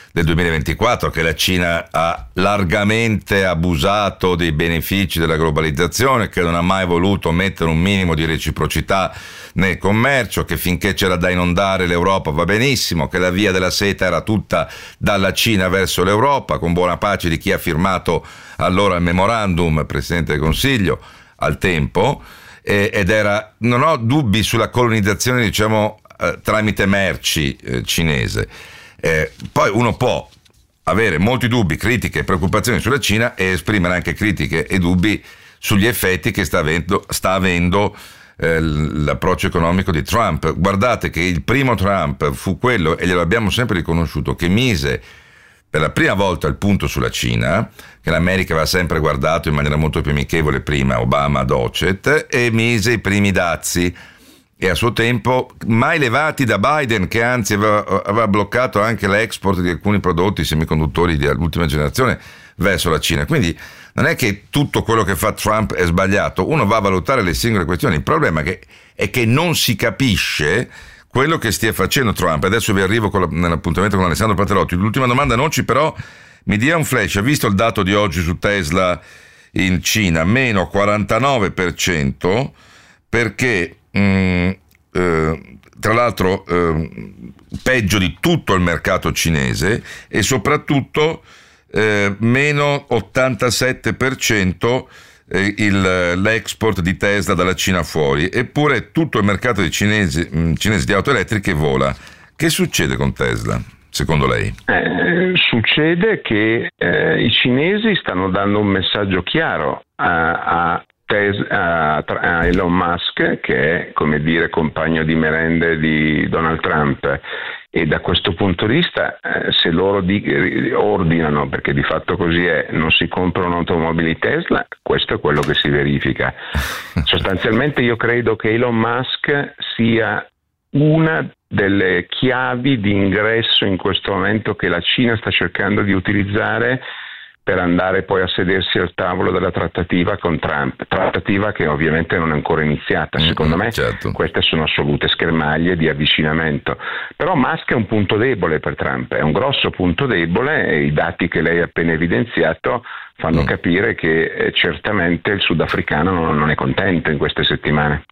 del duemilaventiquattro, che la Cina ha largamente abusato dei benefici della globalizzazione, che non ha mai voluto mettere un minimo di reciprocità nel commercio, che finché c'era da inondare l'Europa va benissimo, che la via della seta era tutta dalla Cina verso l'Europa, con buona pace di chi ha firmato allora il memorandum, Presidente del Consiglio, al tempo, eh, ed era, non ho dubbi sulla colonizzazione, diciamo, eh, tramite merci eh, cinese. Eh, poi uno può avere molti dubbi, critiche e preoccupazioni sulla Cina e esprimere anche critiche e dubbi sugli effetti che sta avendo, sta avendo eh, l'approccio economico di Trump. Guardate che il primo Trump fu quello, e glielo abbiamo sempre riconosciuto, che mise per la prima volta il punto sulla Cina, che l'America aveva sempre guardato in maniera molto più amichevole prima, Obama, Docet, e mise i primi dazi, e a suo tempo mai levati da Biden, che anzi aveva, aveva bloccato anche l'export di alcuni prodotti semiconduttori di ultima generazione verso la Cina. Quindi non è che tutto quello che fa Trump è sbagliato, uno va a valutare le singole questioni. Il problema è che, è che non si capisce quello che stia facendo Trump. Adesso vi arrivo con la, nell'appuntamento con Alessandro Platerotti. L'ultima domanda, Noci, però mi dia un flash. Ha visto il dato di oggi su Tesla in Cina? Meno quarantanove per cento, perché mh, eh, tra l'altro eh, peggio di tutto il mercato cinese, e soprattutto eh, meno ottantasette per cento Il, l'export di Tesla dalla Cina fuori. Eppure tutto il mercato di cinesi, cinesi di auto elettriche vola. Che succede con Tesla, secondo lei? Eh, succede che eh, i cinesi stanno dando un messaggio chiaro a, a, Tesla, a, a Elon Musk, che è, come dire, compagno di merende di Donald Trump. E da questo punto di vista, eh, se loro di, ordinano, perché di fatto così è, non si comprano automobili Tesla, questo è quello che si verifica. Sostanzialmente io credo che Elon Musk sia una delle chiavi di ingresso in questo momento che la Cina sta cercando di utilizzare per andare poi a sedersi al tavolo della trattativa con Trump, trattativa che ovviamente non è ancora iniziata. Secondo me certo. Queste sono assolute schermaglie di avvicinamento, però Musk è un punto debole per Trump, è un grosso punto debole, e i dati che lei ha appena evidenziato fanno mm. capire che eh, certamente il sudafricano non, non è contento in queste settimane.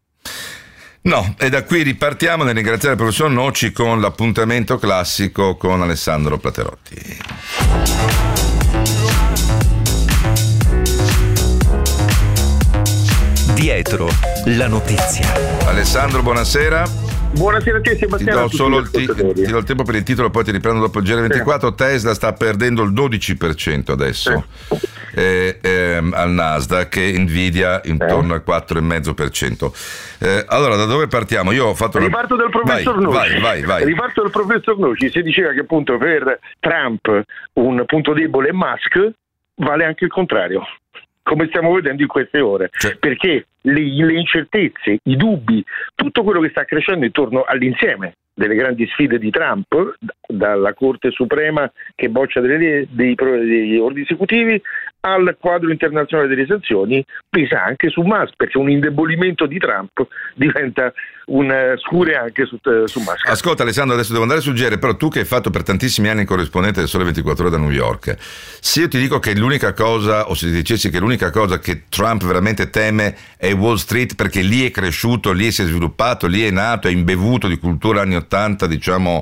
No, e da qui ripartiamo nel ringraziare il professor Noci con l'appuntamento classico con Alessandro Platerotti. Dietro la notizia. Alessandro, buonasera. Buonasera a te, Sebastiano. Ti do solo il, ti, ti do il tempo per il titolo, poi ti riprendo dopo il G R ventiquattro. Sì. Tesla sta perdendo il dodici per cento adesso sì. eh, eh, al Nasdaq, e Nvidia intorno al quattro virgola cinque per cento. Eh, allora, da dove partiamo? Io ho fatto Riparto una... dal professor vai, Noci. Vai, vai, vai. Riparto dal professor Noci. Si diceva che appunto per Trump un punto debole è Musk, vale anche il contrario, come stiamo vedendo in queste ore, cioè. Perché le, le incertezze, i dubbi, tutto quello che sta crescendo intorno all'insieme delle grandi sfide di Trump, dalla Corte Suprema che boccia delle, dei, degli ordini esecutivi al quadro internazionale delle sanzioni, pesa anche su Musk, perché un indebolimento di Trump diventa un scure anche su, su Musk. Ascolta Alessandro, adesso devo andare sul G R, però tu che hai fatto per tantissimi anni il corrispondente del Sole ventiquattro Ore da New York, se io ti dico che l'unica cosa, o se ti dicessi che l'unica cosa che Trump veramente teme è Wall Street, perché lì è cresciuto, lì si è sviluppato, lì è nato, è imbevuto di cultura anni ottanta, diciamo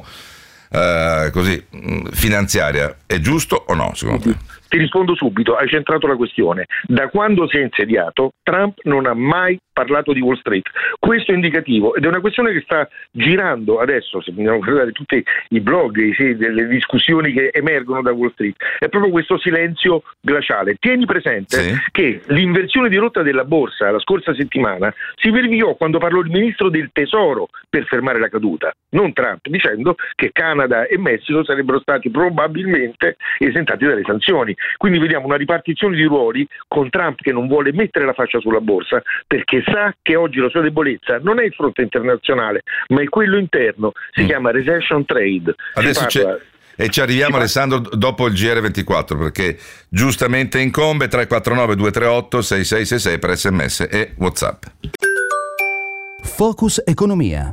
eh, così, finanziaria, è giusto o no secondo te? Ti rispondo subito, hai centrato la questione. Da quando si è insediato, Trump non ha mai parlato di Wall Street. Questo è indicativo, ed è una questione che sta girando adesso, se vogliamo guardare tutti i blog, i, le discussioni che emergono da Wall Street. È proprio questo silenzio glaciale. Tieni presente sì. che l'inversione di rotta della borsa la scorsa settimana si verificò quando parlò il ministro del Tesoro per fermare la caduta, non Trump, dicendo che Canada e Messico sarebbero stati probabilmente esentati dalle sanzioni. Quindi vediamo una ripartizione di ruoli, con Trump che non vuole mettere la faccia sulla borsa perché sa che oggi la sua debolezza non è il fronte internazionale ma è quello interno, si mm. chiama recession trade. Adesso si parla... E ci arriviamo si Alessandro parla... dopo il G R ventiquattro, perché giustamente incombe tre quattro nove due tre otto sei sei sei sei per sms e WhatsApp. Focus Economia.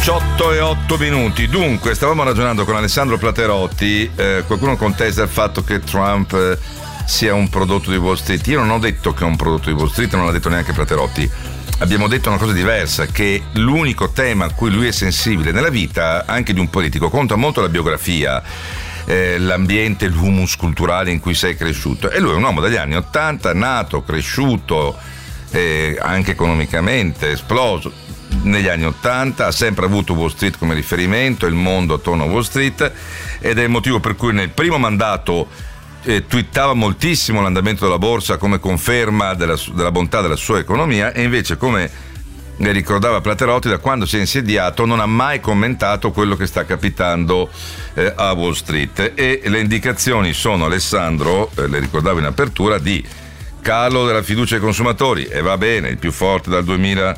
diciotto e otto minuti. Dunque, stavamo ragionando con Alessandro Platerotti. Eh, qualcuno contesta il fatto che Trump eh, sia un prodotto di Wall Street. Io non ho detto che è un prodotto di Wall Street, non l'ha detto neanche Platerotti. Abbiamo detto una cosa diversa, che l'unico tema a cui lui è sensibile nella vita, anche di un politico, conta molto la biografia, eh, l'ambiente, l'humus culturale in cui sei cresciuto. E lui è un uomo degli anni ottanta, nato, cresciuto, eh, anche economicamente esploso negli anni ottanta, ha sempre avuto Wall Street come riferimento, il mondo attorno a Wall Street, ed è il motivo per cui nel primo mandato eh, twittava moltissimo l'andamento della borsa come conferma della, della bontà della sua economia, e invece, come ne ricordava Platerotti, da quando si è insediato non ha mai commentato quello che sta capitando eh, a Wall Street. E le indicazioni sono, Alessandro, eh, le ricordavo in apertura, di calo della fiducia ai consumatori, e va bene, il più forte dal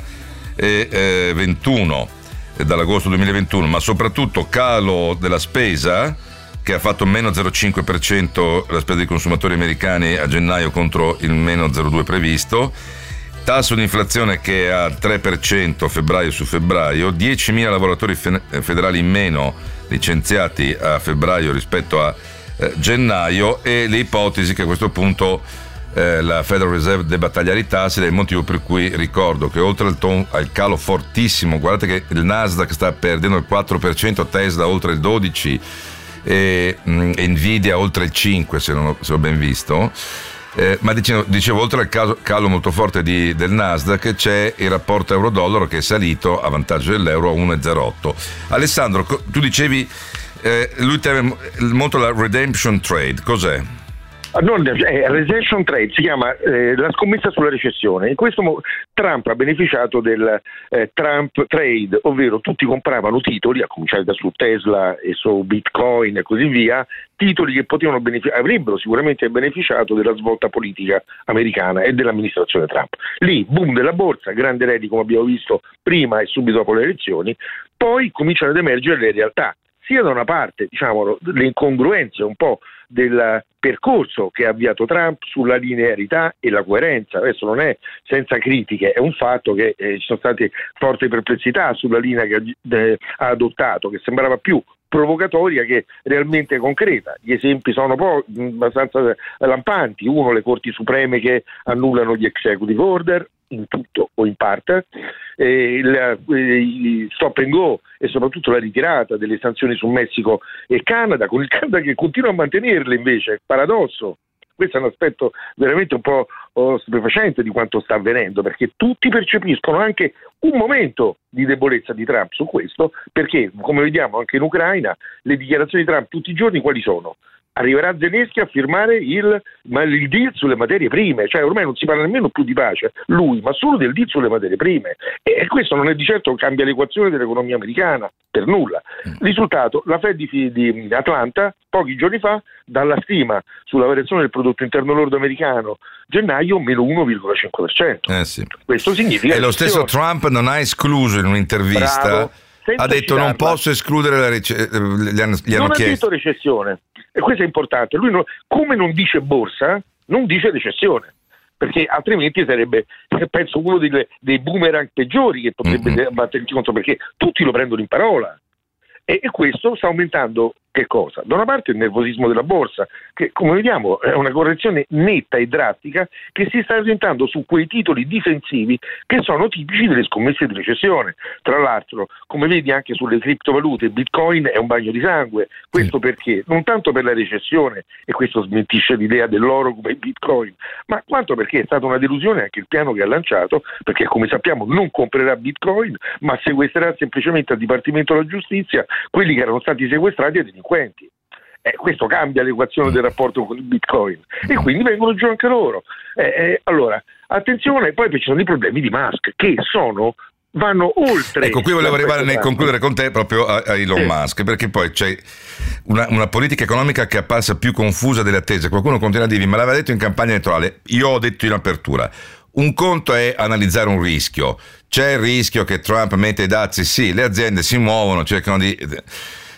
duemilaventuno, dall'agosto duemilaventuno, ma soprattutto calo della spesa, che ha fatto meno zero virgola cinque per cento la spesa dei consumatori americani a gennaio contro il meno zero virgola due previsto, tasso di inflazione che è al tre per cento febbraio su febbraio, diecimila lavoratori federali in meno licenziati a febbraio rispetto a eh, gennaio, e le ipotesi che a questo punto Eh, la Federal Reserve debba tagliare i tassi, ed è il motivo per cui ricordo che oltre al, ton, al calo fortissimo, guardate che il Nasdaq sta perdendo il quattro per cento, Tesla oltre il dodici per cento, e mh, Nvidia oltre il cinque per cento, se, non ho, se ho ben visto, eh, ma dicevo, dicevo oltre al calo, calo molto forte di, del Nasdaq, c'è il rapporto euro-dollaro che è salito a vantaggio dell'euro a uno virgola zero otto. Alessandro, tu dicevi eh, lui teme molto la redemption trade, cos'è? Non, eh, recession trade si chiama eh, la scommessa sulla recessione. In questo mo- Trump ha beneficiato del eh, Trump trade, ovvero tutti compravano titoli, a cominciare da su Tesla e su Bitcoin e così via, titoli che potevano benefic- avrebbero sicuramente beneficiato della svolta politica americana e dell'amministrazione Trump. Lì, boom della borsa, grande rally come abbiamo visto prima e subito dopo le elezioni, poi cominciano ad emergere le realtà, sia da una parte, diciamo, le incongruenze un po' del percorso che ha avviato Trump sulla linearità e la coerenza. Adesso non è senza critiche, è un fatto che eh, ci sono state forti perplessità sulla linea che ha, eh, ha adottato, che sembrava più provocatoria che realmente concreta. Gli esempi sono po- abbastanza lampanti. Uno, le corti supreme che annullano gli executive order in tutto o in parte, eh, il, il stop and go e soprattutto la ritirata delle sanzioni su Messico e Canada, con il Canada che continua a mantenerle invece, paradosso. Questo è un aspetto veramente un po' oh, stupefacente di quanto sta avvenendo, perché tutti percepiscono anche un momento di debolezza di Trump su questo, perché come vediamo anche in Ucraina le dichiarazioni di Trump tutti i giorni quali sono? Arriverà Zelensky a firmare il, il deal sulle materie prime, cioè ormai non si parla nemmeno più di pace, lui, ma solo del deal sulle materie prime, e questo non è di certo cambia l'equazione dell'economia americana, per nulla. Risultato, la Fed di, di Atlanta pochi giorni fa, dalla stima sulla variazione del prodotto interno lordo americano gennaio meno uno virgola cinque per cento. Eh sì. Questo significa e lo stesso Trump non ha escluso in un'intervista. Bravo. Ha detto citarla. Non posso escludere la recessione, gli hanno, gli hanno non chiesto. ha detto recessione, e questo è importante. Lui non, come non dice borsa, non dice recessione, perché altrimenti sarebbe, penso, uno dei, dei boomerang peggiori che potrebbe mm-hmm. batterci contro, perché tutti lo prendono in parola, e, e questo sta aumentando che cosa? Da una parte il nervosismo della borsa, che come vediamo è una correzione netta e drastica che si sta presentando su quei titoli difensivi che sono tipici delle scommesse di recessione. Tra l'altro, come vedi anche sulle criptovalute, Bitcoin è un bagno di sangue. Questo sì. Perché? Non tanto per la recessione, e questo smentisce l'idea dell'oro come Bitcoin, ma quanto perché è stata una delusione anche il piano che ha lanciato, perché come sappiamo non comprerà Bitcoin, ma sequestrerà semplicemente al Dipartimento della Giustizia quelli che erano stati sequestrati e delinquenti. Eh, questo cambia l'equazione del rapporto con il Bitcoin, e quindi vengono giù anche loro. Eh, eh, allora, attenzione, poi ci sono i problemi di Musk che sono vanno oltre. Ecco, qui volevo arrivare nel concludere con te proprio a, a Elon sì. Musk, perché poi c'è una, una politica economica che è apparsa più confusa delle attese. Qualcuno continua a dirvi, ma l'aveva detto in campagna elettorale, io ho detto in apertura. Un conto è analizzare un rischio. C'è il rischio che Trump metta i dazi? Sì, le aziende si muovono, cercano di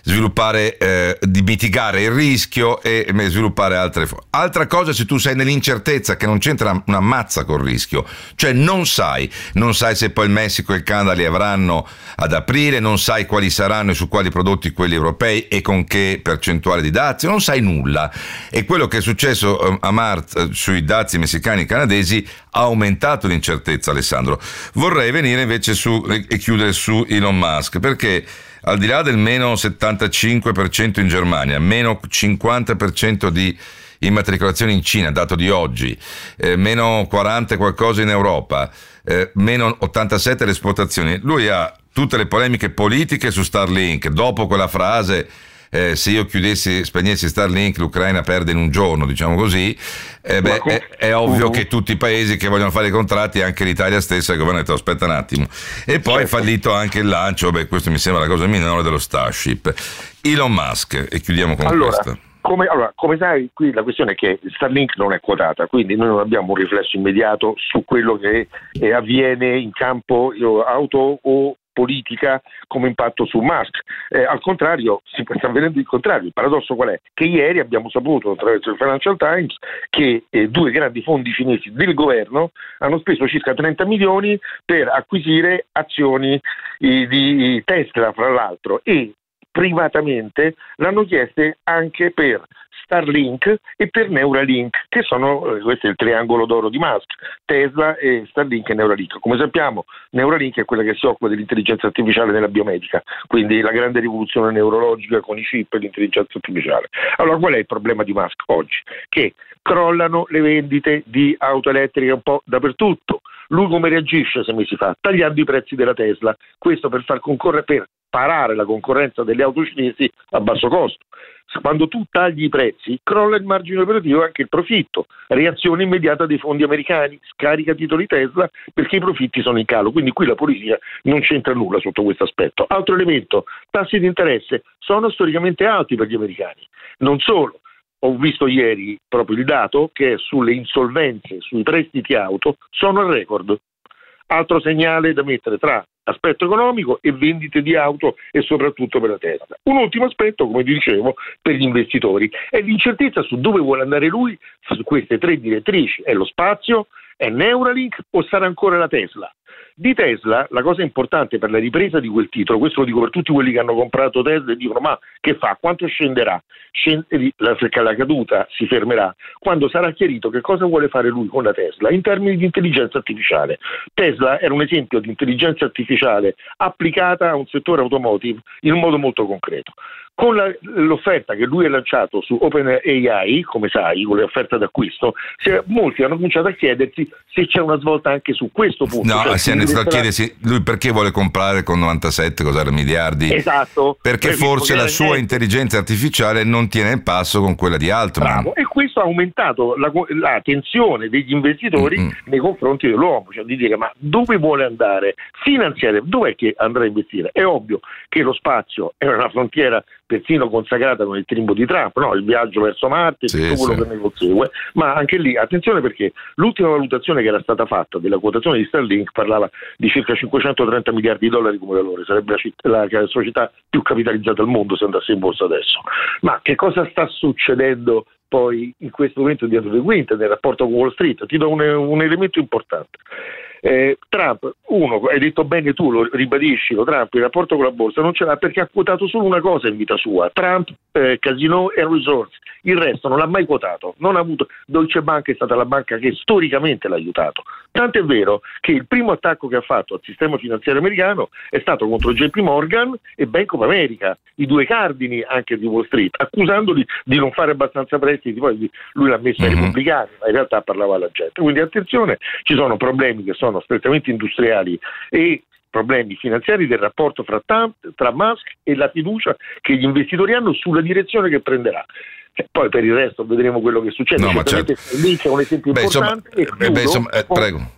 sviluppare, eh, di mitigare il rischio e sviluppare altre forme. Altra cosa, se tu sei nell'incertezza, che non c'entra una mazza col rischio, cioè non sai, non sai se poi il Messico e il Canada li avranno ad aprile, non sai quali saranno e su quali prodotti quelli europei e con che percentuale di dazi, non sai nulla. E quello che è successo a marzo sui dazi messicani e canadesi ha aumentato l'incertezza, Alessandro. Vorrei venire invece su e chiudere su Elon Musk, perché al di là del meno settantacinque per cento in Germania, meno cinquanta per cento di immatricolazioni in Cina, dato di oggi, eh, meno quaranta qualcosa in Europa, eh, meno ottantasette le esportazioni, lui ha tutte le polemiche politiche su Starlink. Dopo quella frase, eh, se io chiudessi, spegnessi Starlink, l'Ucraina perde in un giorno, diciamo così, eh, beh, è, è ovvio che tutti i paesi che vogliono fare i contratti, anche l'Italia stessa, il governo ha detto aspetta un attimo. E poi è fallito anche il lancio, beh, questo mi sembra la cosa minore, dello Starship. Elon Musk, e chiudiamo con allora, questo. Come, allora, come sai, qui la questione è che Starlink non è quotata, quindi noi non abbiamo un riflesso immediato su quello che eh, avviene in campo io, auto o politica come impatto su Musk. Eh, al contrario, si sta avvenendo il contrario. Il paradosso qual è? Che ieri abbiamo saputo attraverso il Financial Times che eh, due grandi fondi cinesi del governo hanno speso circa trenta milioni per acquisire azioni eh, di Tesla, fra l'altro, e privatamente l'hanno chieste anche per Starlink e per Neuralink, che sono, eh, questo è il triangolo d'oro di Musk, Tesla e Starlink e Neuralink. Come sappiamo, Neuralink è quella che si occupa dell'intelligenza artificiale nella biomedica, quindi la grande rivoluzione neurologica con i chip e l'intelligenza artificiale. Allora, qual è il problema di Musk oggi? Che crollano le vendite di auto elettriche un po' dappertutto. Lui come reagisce sei mesi fa? Tagliando i prezzi della Tesla, questo per far concorrere, per parare la concorrenza delle auto cinesi a basso costo. Quando tu tagli i prezzi, crolla il margine operativo e anche il profitto. Reazione immediata dei fondi americani, scarica titoli Tesla perché i profitti sono in calo. Quindi qui la politica non c'entra nulla sotto questo aspetto. Altro elemento, tassi di interesse sono storicamente alti per gli americani. Non solo, ho visto ieri proprio il dato che sulle insolvenze, sui prestiti auto, sono al record. Altro segnale da mettere tra aspetto economico e vendite di auto e soprattutto per la Tesla. Un ultimo aspetto, come vi dicevo, per gli investitori è l'incertezza su dove vuole andare lui su queste tre direttrici. È lo spazio, è Neuralink o sarà ancora la Tesla? Di Tesla la cosa importante per la ripresa di quel titolo, questo lo dico per tutti quelli che hanno comprato Tesla e dicono ma che fa, quanto scenderà? Scende, la, la caduta si fermerà quando sarà chiarito che cosa vuole fare lui con la Tesla in termini di intelligenza artificiale. Tesla era un esempio di intelligenza artificiale applicata a un settore automotive in un modo molto concreto. Con la, l'offerta che lui ha lanciato su OpenAI, come sai, con l'offerta d'acquisto, se, molti hanno cominciato a chiedersi se c'è una svolta anche su questo punto. No, cioè, si è iniziato a chiedersi lui perché vuole comprare con novantasette cos'era, miliardi. Esatto. Perché per forse la sua intelligenza artificiale non tiene il passo con quella di Altman. Bravo. E questo ha aumentato la, la tensione degli investitori mm-hmm. nei confronti dell'uomo, cioè di dire ma dove vuole andare finanziare, dov'è che andrà a investire? È ovvio che lo spazio è una frontiera persino consacrata con il trimbo di Trump, no? Il viaggio verso Marte, sì, tutto quello sì. che ne consegue, ma anche lì attenzione perché l'ultima valutazione che era stata fatta della quotazione di Starlink parlava di circa cinquecentotrenta miliardi di dollari come valore, sarebbe la, citt- la società più capitalizzata al mondo se andasse in borsa adesso. Ma che cosa sta succedendo poi in questo momento dietro le quinte nel rapporto con Wall Street? Ti do un, un elemento importante. Eh, Trump, uno, hai detto bene tu, lo ribadisci, Trump il rapporto con la borsa non ce l'ha perché ha quotato solo una cosa in vita sua, Trump, eh, Casino e Resorts, il resto non l'ha mai quotato, non ha avuto. Deutsche Bank è stata la banca che storicamente l'ha aiutato, tanto è vero che il primo attacco che ha fatto al sistema finanziario americano è stato contro J P Morgan e Bank of America, i due cardini anche di Wall Street, accusandoli di non fare abbastanza prestiti, poi lui l'ha messo ai mm-hmm. repubblicani, ma in realtà parlava alla gente. Quindi attenzione, ci sono problemi che sono strettamente industriali e problemi finanziari del rapporto fra, Trump, tra Musk e la fiducia che gli investitori hanno sulla direzione che prenderà. E poi per il resto vedremo quello che succede. No, ma certo. Lì c'è un esempio beh, importante. Insomma, e beh, insomma, eh, con... prego.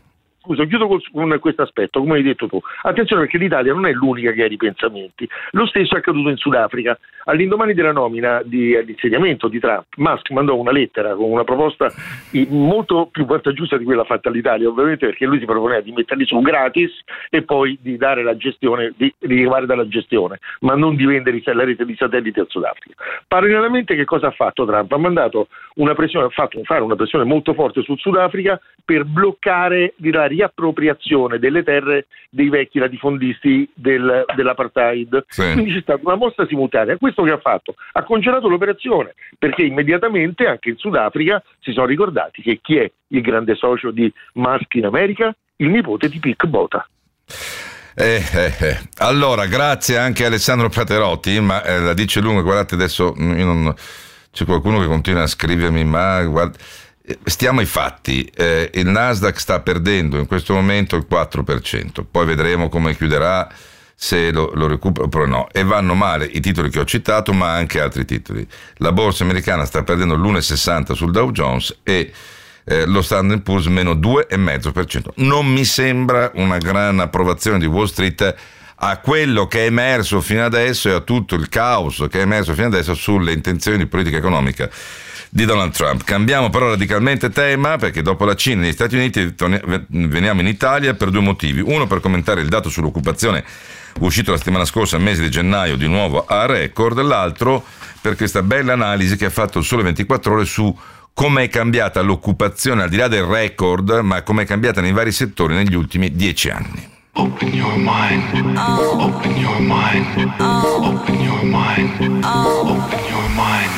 scusa, chiudo con, con questo aspetto, come hai detto tu. Attenzione, perché l'Italia non è l'unica che ha ripensamenti. Lo stesso è accaduto in Sudafrica. All'indomani della nomina di, all'insediamento di Trump, Musk mandò una lettera con una proposta molto più vantaggiosa di quella fatta all'Italia, ovviamente, perché lui si proponeva di metterli su gratis e poi di dare la gestione, di ricavare dalla gestione, ma non di vendere la rete di satelliti al Sudafrica. Parallelamente, che cosa ha fatto Trump? Ha mandato una pressione, ha fatto fare una pressione molto forte sul Sudafrica per bloccare la riappropriazione delle terre dei vecchi latifondisti del, dell'apartheid. Sì. Quindi c'è stata una mossa simultanea. Questo che ha fatto? Ha congelato l'operazione, perché immediatamente anche in Sudafrica si sono ricordati che chi è il grande socio di Musk in America? Il nipote di Pic Bota. Eh, eh, eh. Allora, grazie anche a Alessandro Praterotti, ma eh, la dice lunga. Guardate, adesso io non, c'è qualcuno che continua a scrivermi, ma guarda, stiamo ai fatti. Eh, il Nasdaq sta perdendo in questo momento il quattro per cento, poi vedremo come chiuderà, se lo, lo recupera oppure no, e vanno male i titoli che ho citato, ma anche altri titoli. La borsa americana sta perdendo l'uno virgola sessanta sul Dow Jones e Eh, lo Standard and Poor's meno due virgola cinque per cento. Non mi sembra una gran approvazione di Wall Street a quello che è emerso fino adesso e a tutto il caos che è emerso fino adesso sulle intenzioni di politica economica di Donald Trump. Cambiamo però radicalmente tema, perché dopo la Cina e gli Stati Uniti veniamo in Italia per due motivi. Uno, per commentare il dato sull'occupazione uscito la settimana scorsa, al mese di gennaio, di nuovo a record. L'altro, per questa bella analisi che ha fatto il Sole ventiquattro Ore su come è cambiata l'occupazione, al di là del record, ma come è cambiata nei vari settori negli ultimi dieci anni. Open your mind, open your mind, open your mind, open your mind.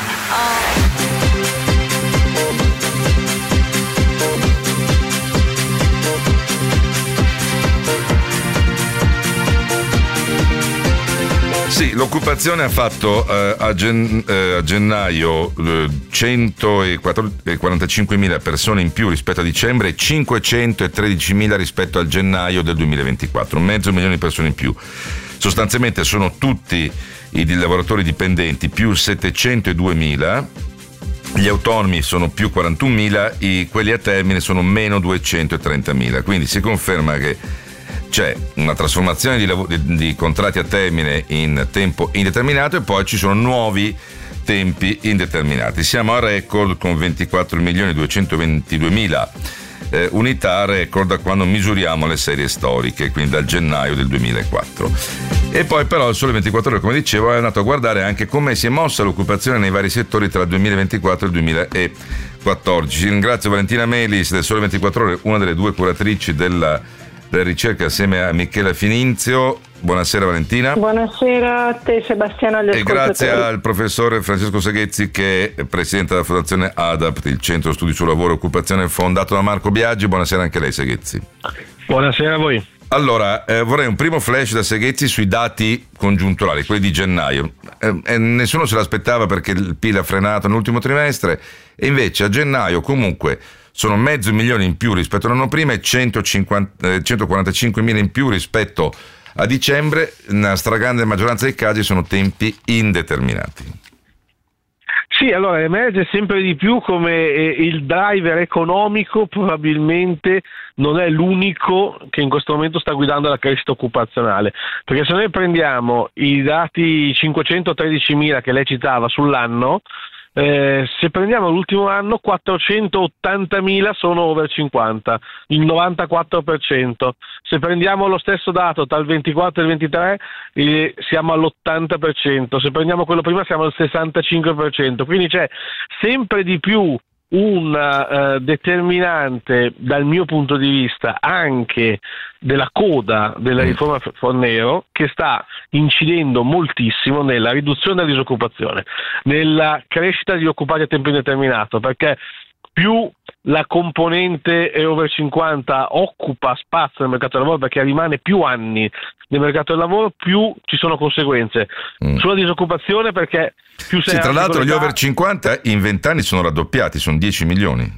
Sì, l'occupazione ha fatto eh, a, gen- eh, a gennaio eh, centoquarantacinquemila persone in più rispetto a dicembre e cinquecentotredicimila rispetto al gennaio del duemilaventiquattro, mezzo milione di persone in più. Sostanzialmente sono tutti i lavoratori dipendenti, più settecentoduemila, gli autonomi sono più quarantunomila, i, quelli a termine sono meno duecentotrentamila, quindi si conferma che c'è una trasformazione di, lav- di, di contratti a termine in tempo indeterminato e poi ci sono nuovi tempi indeterminati. Siamo a record con ventiquattro milioni duecentoventiduemila eh, unità, record da quando misuriamo le serie storiche, quindi dal gennaio del duemilaquattro. E poi però il Sole ventiquattro Ore, come dicevo, è andato a guardare anche come si è mossa l'occupazione nei vari settori tra il duemilaventiquattro e il duemilaquattordici. Ringrazio Valentina Melis del Sole ventiquattro Ore, una delle due curatrici della della ricerca, assieme a Michela Finizio. Buonasera Valentina. Buonasera a te Sebastiano. E grazie al professore Francesco Seghezzi, che è presidente della fondazione ADAPT, il centro studi sul lavoro e occupazione fondato da Marco Biaggi. Buonasera anche lei Seghezzi. Buonasera a voi. Allora, eh, vorrei un primo flash da Seghezzi sui dati congiunturali, quelli di gennaio. Eh, eh, nessuno se l'aspettava perché il P I L ha frenato nell'ultimo trimestre e invece a gennaio comunque sono mezzo milione in più rispetto all'anno prima e centocinquanta, eh, centoquarantacinquemila in più rispetto a dicembre. Nella stragrande maggioranza dei casi sono tempi indeterminati. Sì, allora emerge sempre di più come eh, il driver economico probabilmente non è l'unico che in questo momento sta guidando la crescita occupazionale, perché se noi prendiamo i dati cinquecentotredicimila che lei citava sull'anno, Eh, se prendiamo l'ultimo anno, quattrocentottantamila sono over cinquanta, il novantaquattro per cento. Se prendiamo lo stesso dato tra il ventiquattro e il ventitré, eh, siamo all'ottanta per cento. Se prendiamo quello prima siamo al sessantacinque per cento. Quindi c'è sempre di più un uh, determinante, dal mio punto di vista, anche della coda della riforma Fornero, che sta incidendo moltissimo nella riduzione della disoccupazione, nella crescita di occupati a tempo indeterminato, perché più la componente over cinquanta occupa spazio nel mercato del lavoro, perché rimane più anni nel mercato del lavoro, più ci sono conseguenze mm. sulla disoccupazione, perché più sei. Sì, tra l'altro gli over cinquanta in vent'anni sono raddoppiati, sono dieci milioni, no?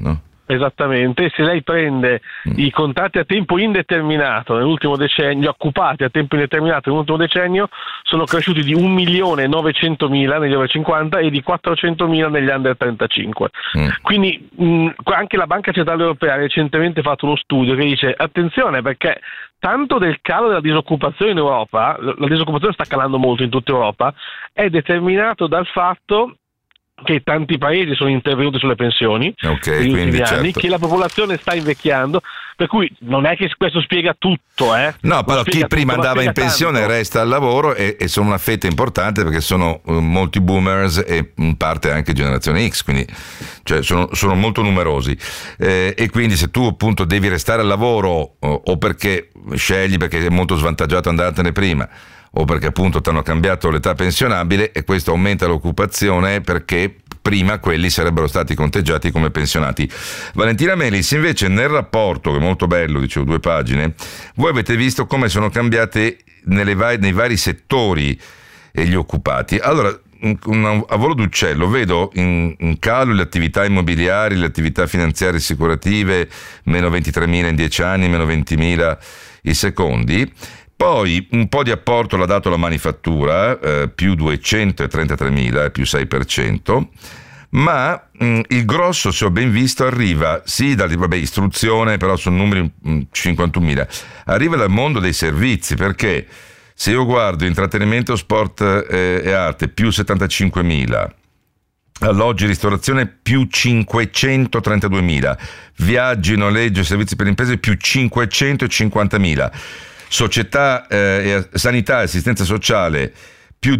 Esattamente, se lei prende mm. i contratti a tempo indeterminato nell'ultimo decennio, gli occupati a tempo indeterminato nell'ultimo decennio sono cresciuti di un milione e novecentomila negli over cinquanta e di quattrocentomila negli under trentacinque. Mm. Quindi mh, anche la Banca Centrale Europea ha recentemente fatto uno studio che dice attenzione, perché tanto del calo della disoccupazione in Europa, la disoccupazione sta calando molto in tutta Europa, è determinato dal fatto che tanti paesi sono intervenuti sulle pensioni okay, negli ultimi certo. anni, che la popolazione sta invecchiando, per cui non è che questo spiega tutto, eh? No, però chi prima tutto, andava in pensione tanto. Resta al lavoro e, e sono una fetta importante perché sono uh, molti boomers e in parte anche generazione X, quindi cioè, sono, sono molto numerosi eh, e quindi se tu appunto devi restare al lavoro o, o perché scegli perché è molto svantaggiato andartene prima o perché appunto ti hanno cambiato l'età pensionabile e questo aumenta l'occupazione perché prima quelli sarebbero stati conteggiati come pensionati. Valentina Melis, invece nel rapporto, che è molto bello, dicevo due pagine, voi avete visto come sono cambiate nelle vai, nei vari settori e gli occupati. Allora, un, a volo d'uccello vedo in, in calo le attività immobiliari, le attività finanziarie assicurative, meno ventitremila in dieci anni, meno ventimila i secondi. Poi un po' di apporto l'ha dato la manifattura, eh, più duecentotrentatremila, più sei per cento, ma mh, il grosso, se ho ben visto, arriva, sì, da vabbè, istruzione, però sono numeri mh, cinquantunomila, arriva dal mondo dei servizi, perché se io guardo intrattenimento, sport eh, e arte, più settantacinquemila, alloggi e ristorazione più cinquecentotrentaduemila, viaggi, noleggio e servizi per le imprese più cinquecentocinquantamila, società eh, sanità e assistenza sociale più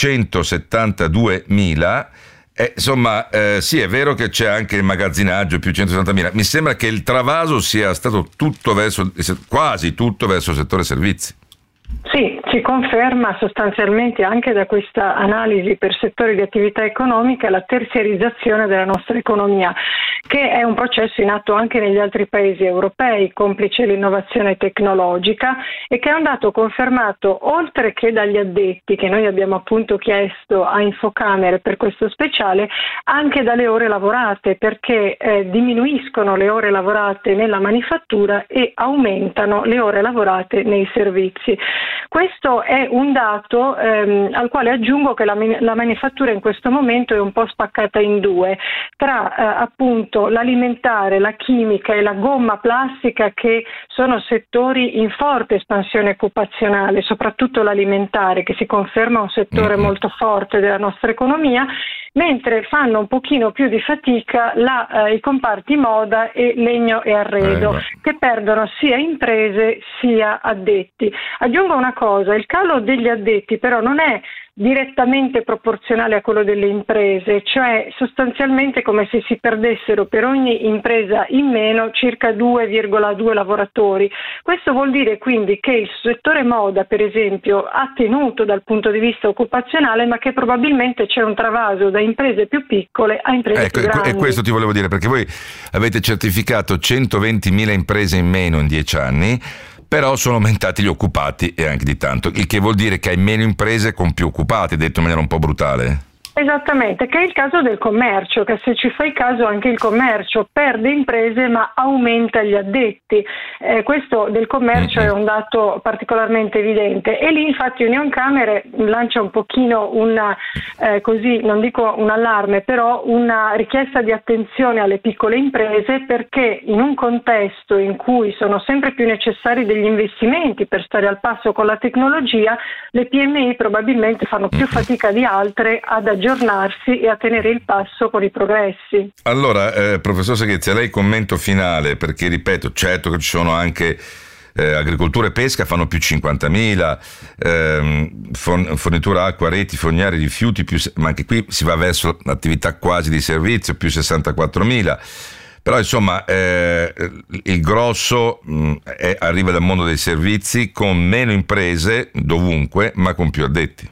duecentosettantaduemila. Eh, insomma eh, sì, è vero che c'è anche il magazzinaggio più centosessantamila. Mi sembra che il travaso sia stato tutto verso, quasi tutto verso il settore servizi. Sì, si conferma sostanzialmente anche da questa analisi per settori di attività economica la terziarizzazione della nostra economia, che è un processo in atto anche negli altri paesi europei, complice l'innovazione tecnologica, e che è un dato confermato oltre che dagli addetti, che noi abbiamo appunto chiesto a Infocamere per questo speciale, anche dalle ore lavorate, perché eh, diminuiscono le ore lavorate nella manifattura e aumentano le ore lavorate nei servizi. Questo è un dato ehm, al quale aggiungo che la, la manifattura in questo momento è un po' spaccata in due, tra eh, appunto l'alimentare, la chimica e la gomma plastica, che sono settori in forte espansione occupazionale, soprattutto l'alimentare, che si conferma un settore mm-hmm. molto forte della nostra economia, mentre fanno un pochino più di fatica la, eh, i comparti moda e legno e arredo, eh, che perdono sia imprese sia addetti. Aggiungo una cosa, il calo degli addetti però non è direttamente proporzionale a quello delle imprese, cioè sostanzialmente come se si perdessero per ogni impresa in meno circa due virgola due lavoratori. Questo vuol dire quindi che il settore moda, per esempio, ha tenuto dal punto di vista occupazionale, ma che probabilmente c'è un travaso da imprese più piccole a imprese ecco, più grandi. E questo ti volevo dire, perché voi avete certificato centoventimila imprese in meno in dieci anni, però sono aumentati gli occupati e anche di tanto, il che vuol dire che hai meno imprese con più occupati, detto in maniera un po' brutale. Esattamente, che è il caso del commercio, che se ci fai caso anche il commercio perde imprese ma aumenta gli addetti. Eh, questo del commercio mm-hmm. è un dato particolarmente evidente, e lì infatti Unioncamere lancia un pochino una, eh, così non dico un allarme, però una richiesta di attenzione alle piccole imprese, perché in un contesto in cui sono sempre più necessari degli investimenti per stare al passo con la tecnologia, le P M I probabilmente fanno più fatica di altre ad aggiornarsi aggiornarsi e a tenere il passo con i progressi. Allora, eh, professor Seghezzi, a lei commento finale, perché ripeto, certo che ci sono anche eh, agricoltura e pesca, fanno più cinquantamila, ehm, fornitura acqua, reti, fognari, rifiuti, più, ma anche qui si va verso l'attività quasi di servizio, più sessantaquattromila. Però insomma eh, il grosso mh, è, arriva dal mondo dei servizi, con meno imprese dovunque, ma con più addetti.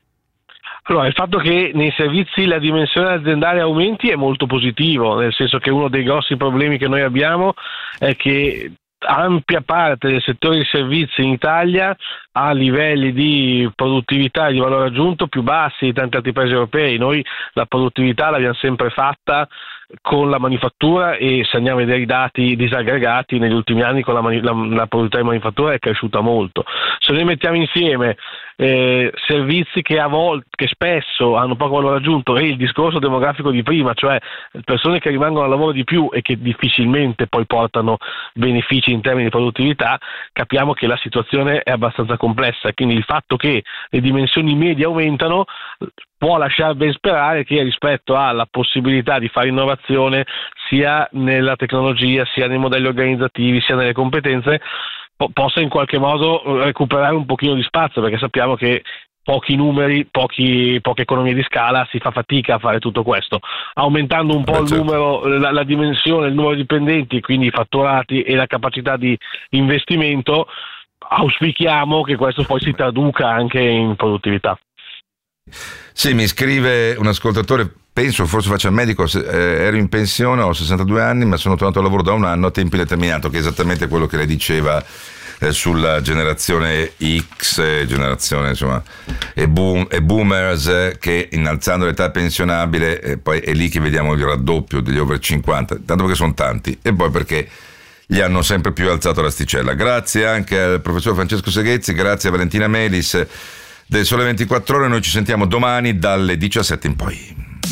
Allora, il fatto che nei servizi la dimensione aziendale aumenti è molto positivo, nel senso che uno dei grossi problemi che noi abbiamo è che ampia parte del settore dei servizi in Italia ha livelli di produttività e di valore aggiunto più bassi di tanti altri paesi europei. Noi la produttività l'abbiamo sempre fatta con la manifattura, e se andiamo a vedere i dati disaggregati negli ultimi anni con la, mani- la, la produttività di manifattura è cresciuta molto. Se noi mettiamo insieme eh, servizi che a volte, che spesso hanno poco valore aggiunto, e il discorso demografico di prima, cioè persone che rimangono al lavoro di più e che difficilmente poi portano benefici in termini di produttività, capiamo che la situazione è abbastanza complessa, quindi il fatto che le dimensioni medie aumentano può lasciar ben sperare che rispetto alla possibilità di fare innovazione sia nella tecnologia, sia nei modelli organizzativi, sia nelle competenze, po- possa in qualche modo recuperare un pochino di spazio, perché sappiamo che pochi numeri, pochi, poche economie di scala, si fa fatica a fare tutto questo. Aumentando un po' Beh, il certo. numero, la, la dimensione, il numero di dipendenti, quindi i fatturati e la capacità di investimento, auspichiamo che questo poi si traduca anche in produttività. Sì, mi scrive un ascoltatore, penso forse faccia il medico, eh, ero in pensione, ho sessantadue anni, ma sono tornato al lavoro da un anno a tempo indeterminato, che è esattamente quello che lei diceva eh, sulla generazione X, eh, generazione insomma, e, boom, e boomers, eh, che innalzando l'età pensionabile, eh, poi è lì che vediamo il raddoppio degli over cinquanta, tanto perché sono tanti, e poi perché gli hanno sempre più alzato l'asticella. Grazie anche al professor Francesco Seghezzi, grazie a Valentina Melis del Sole ventiquattro Ore. Noi ci sentiamo domani dalle diciassette in poi.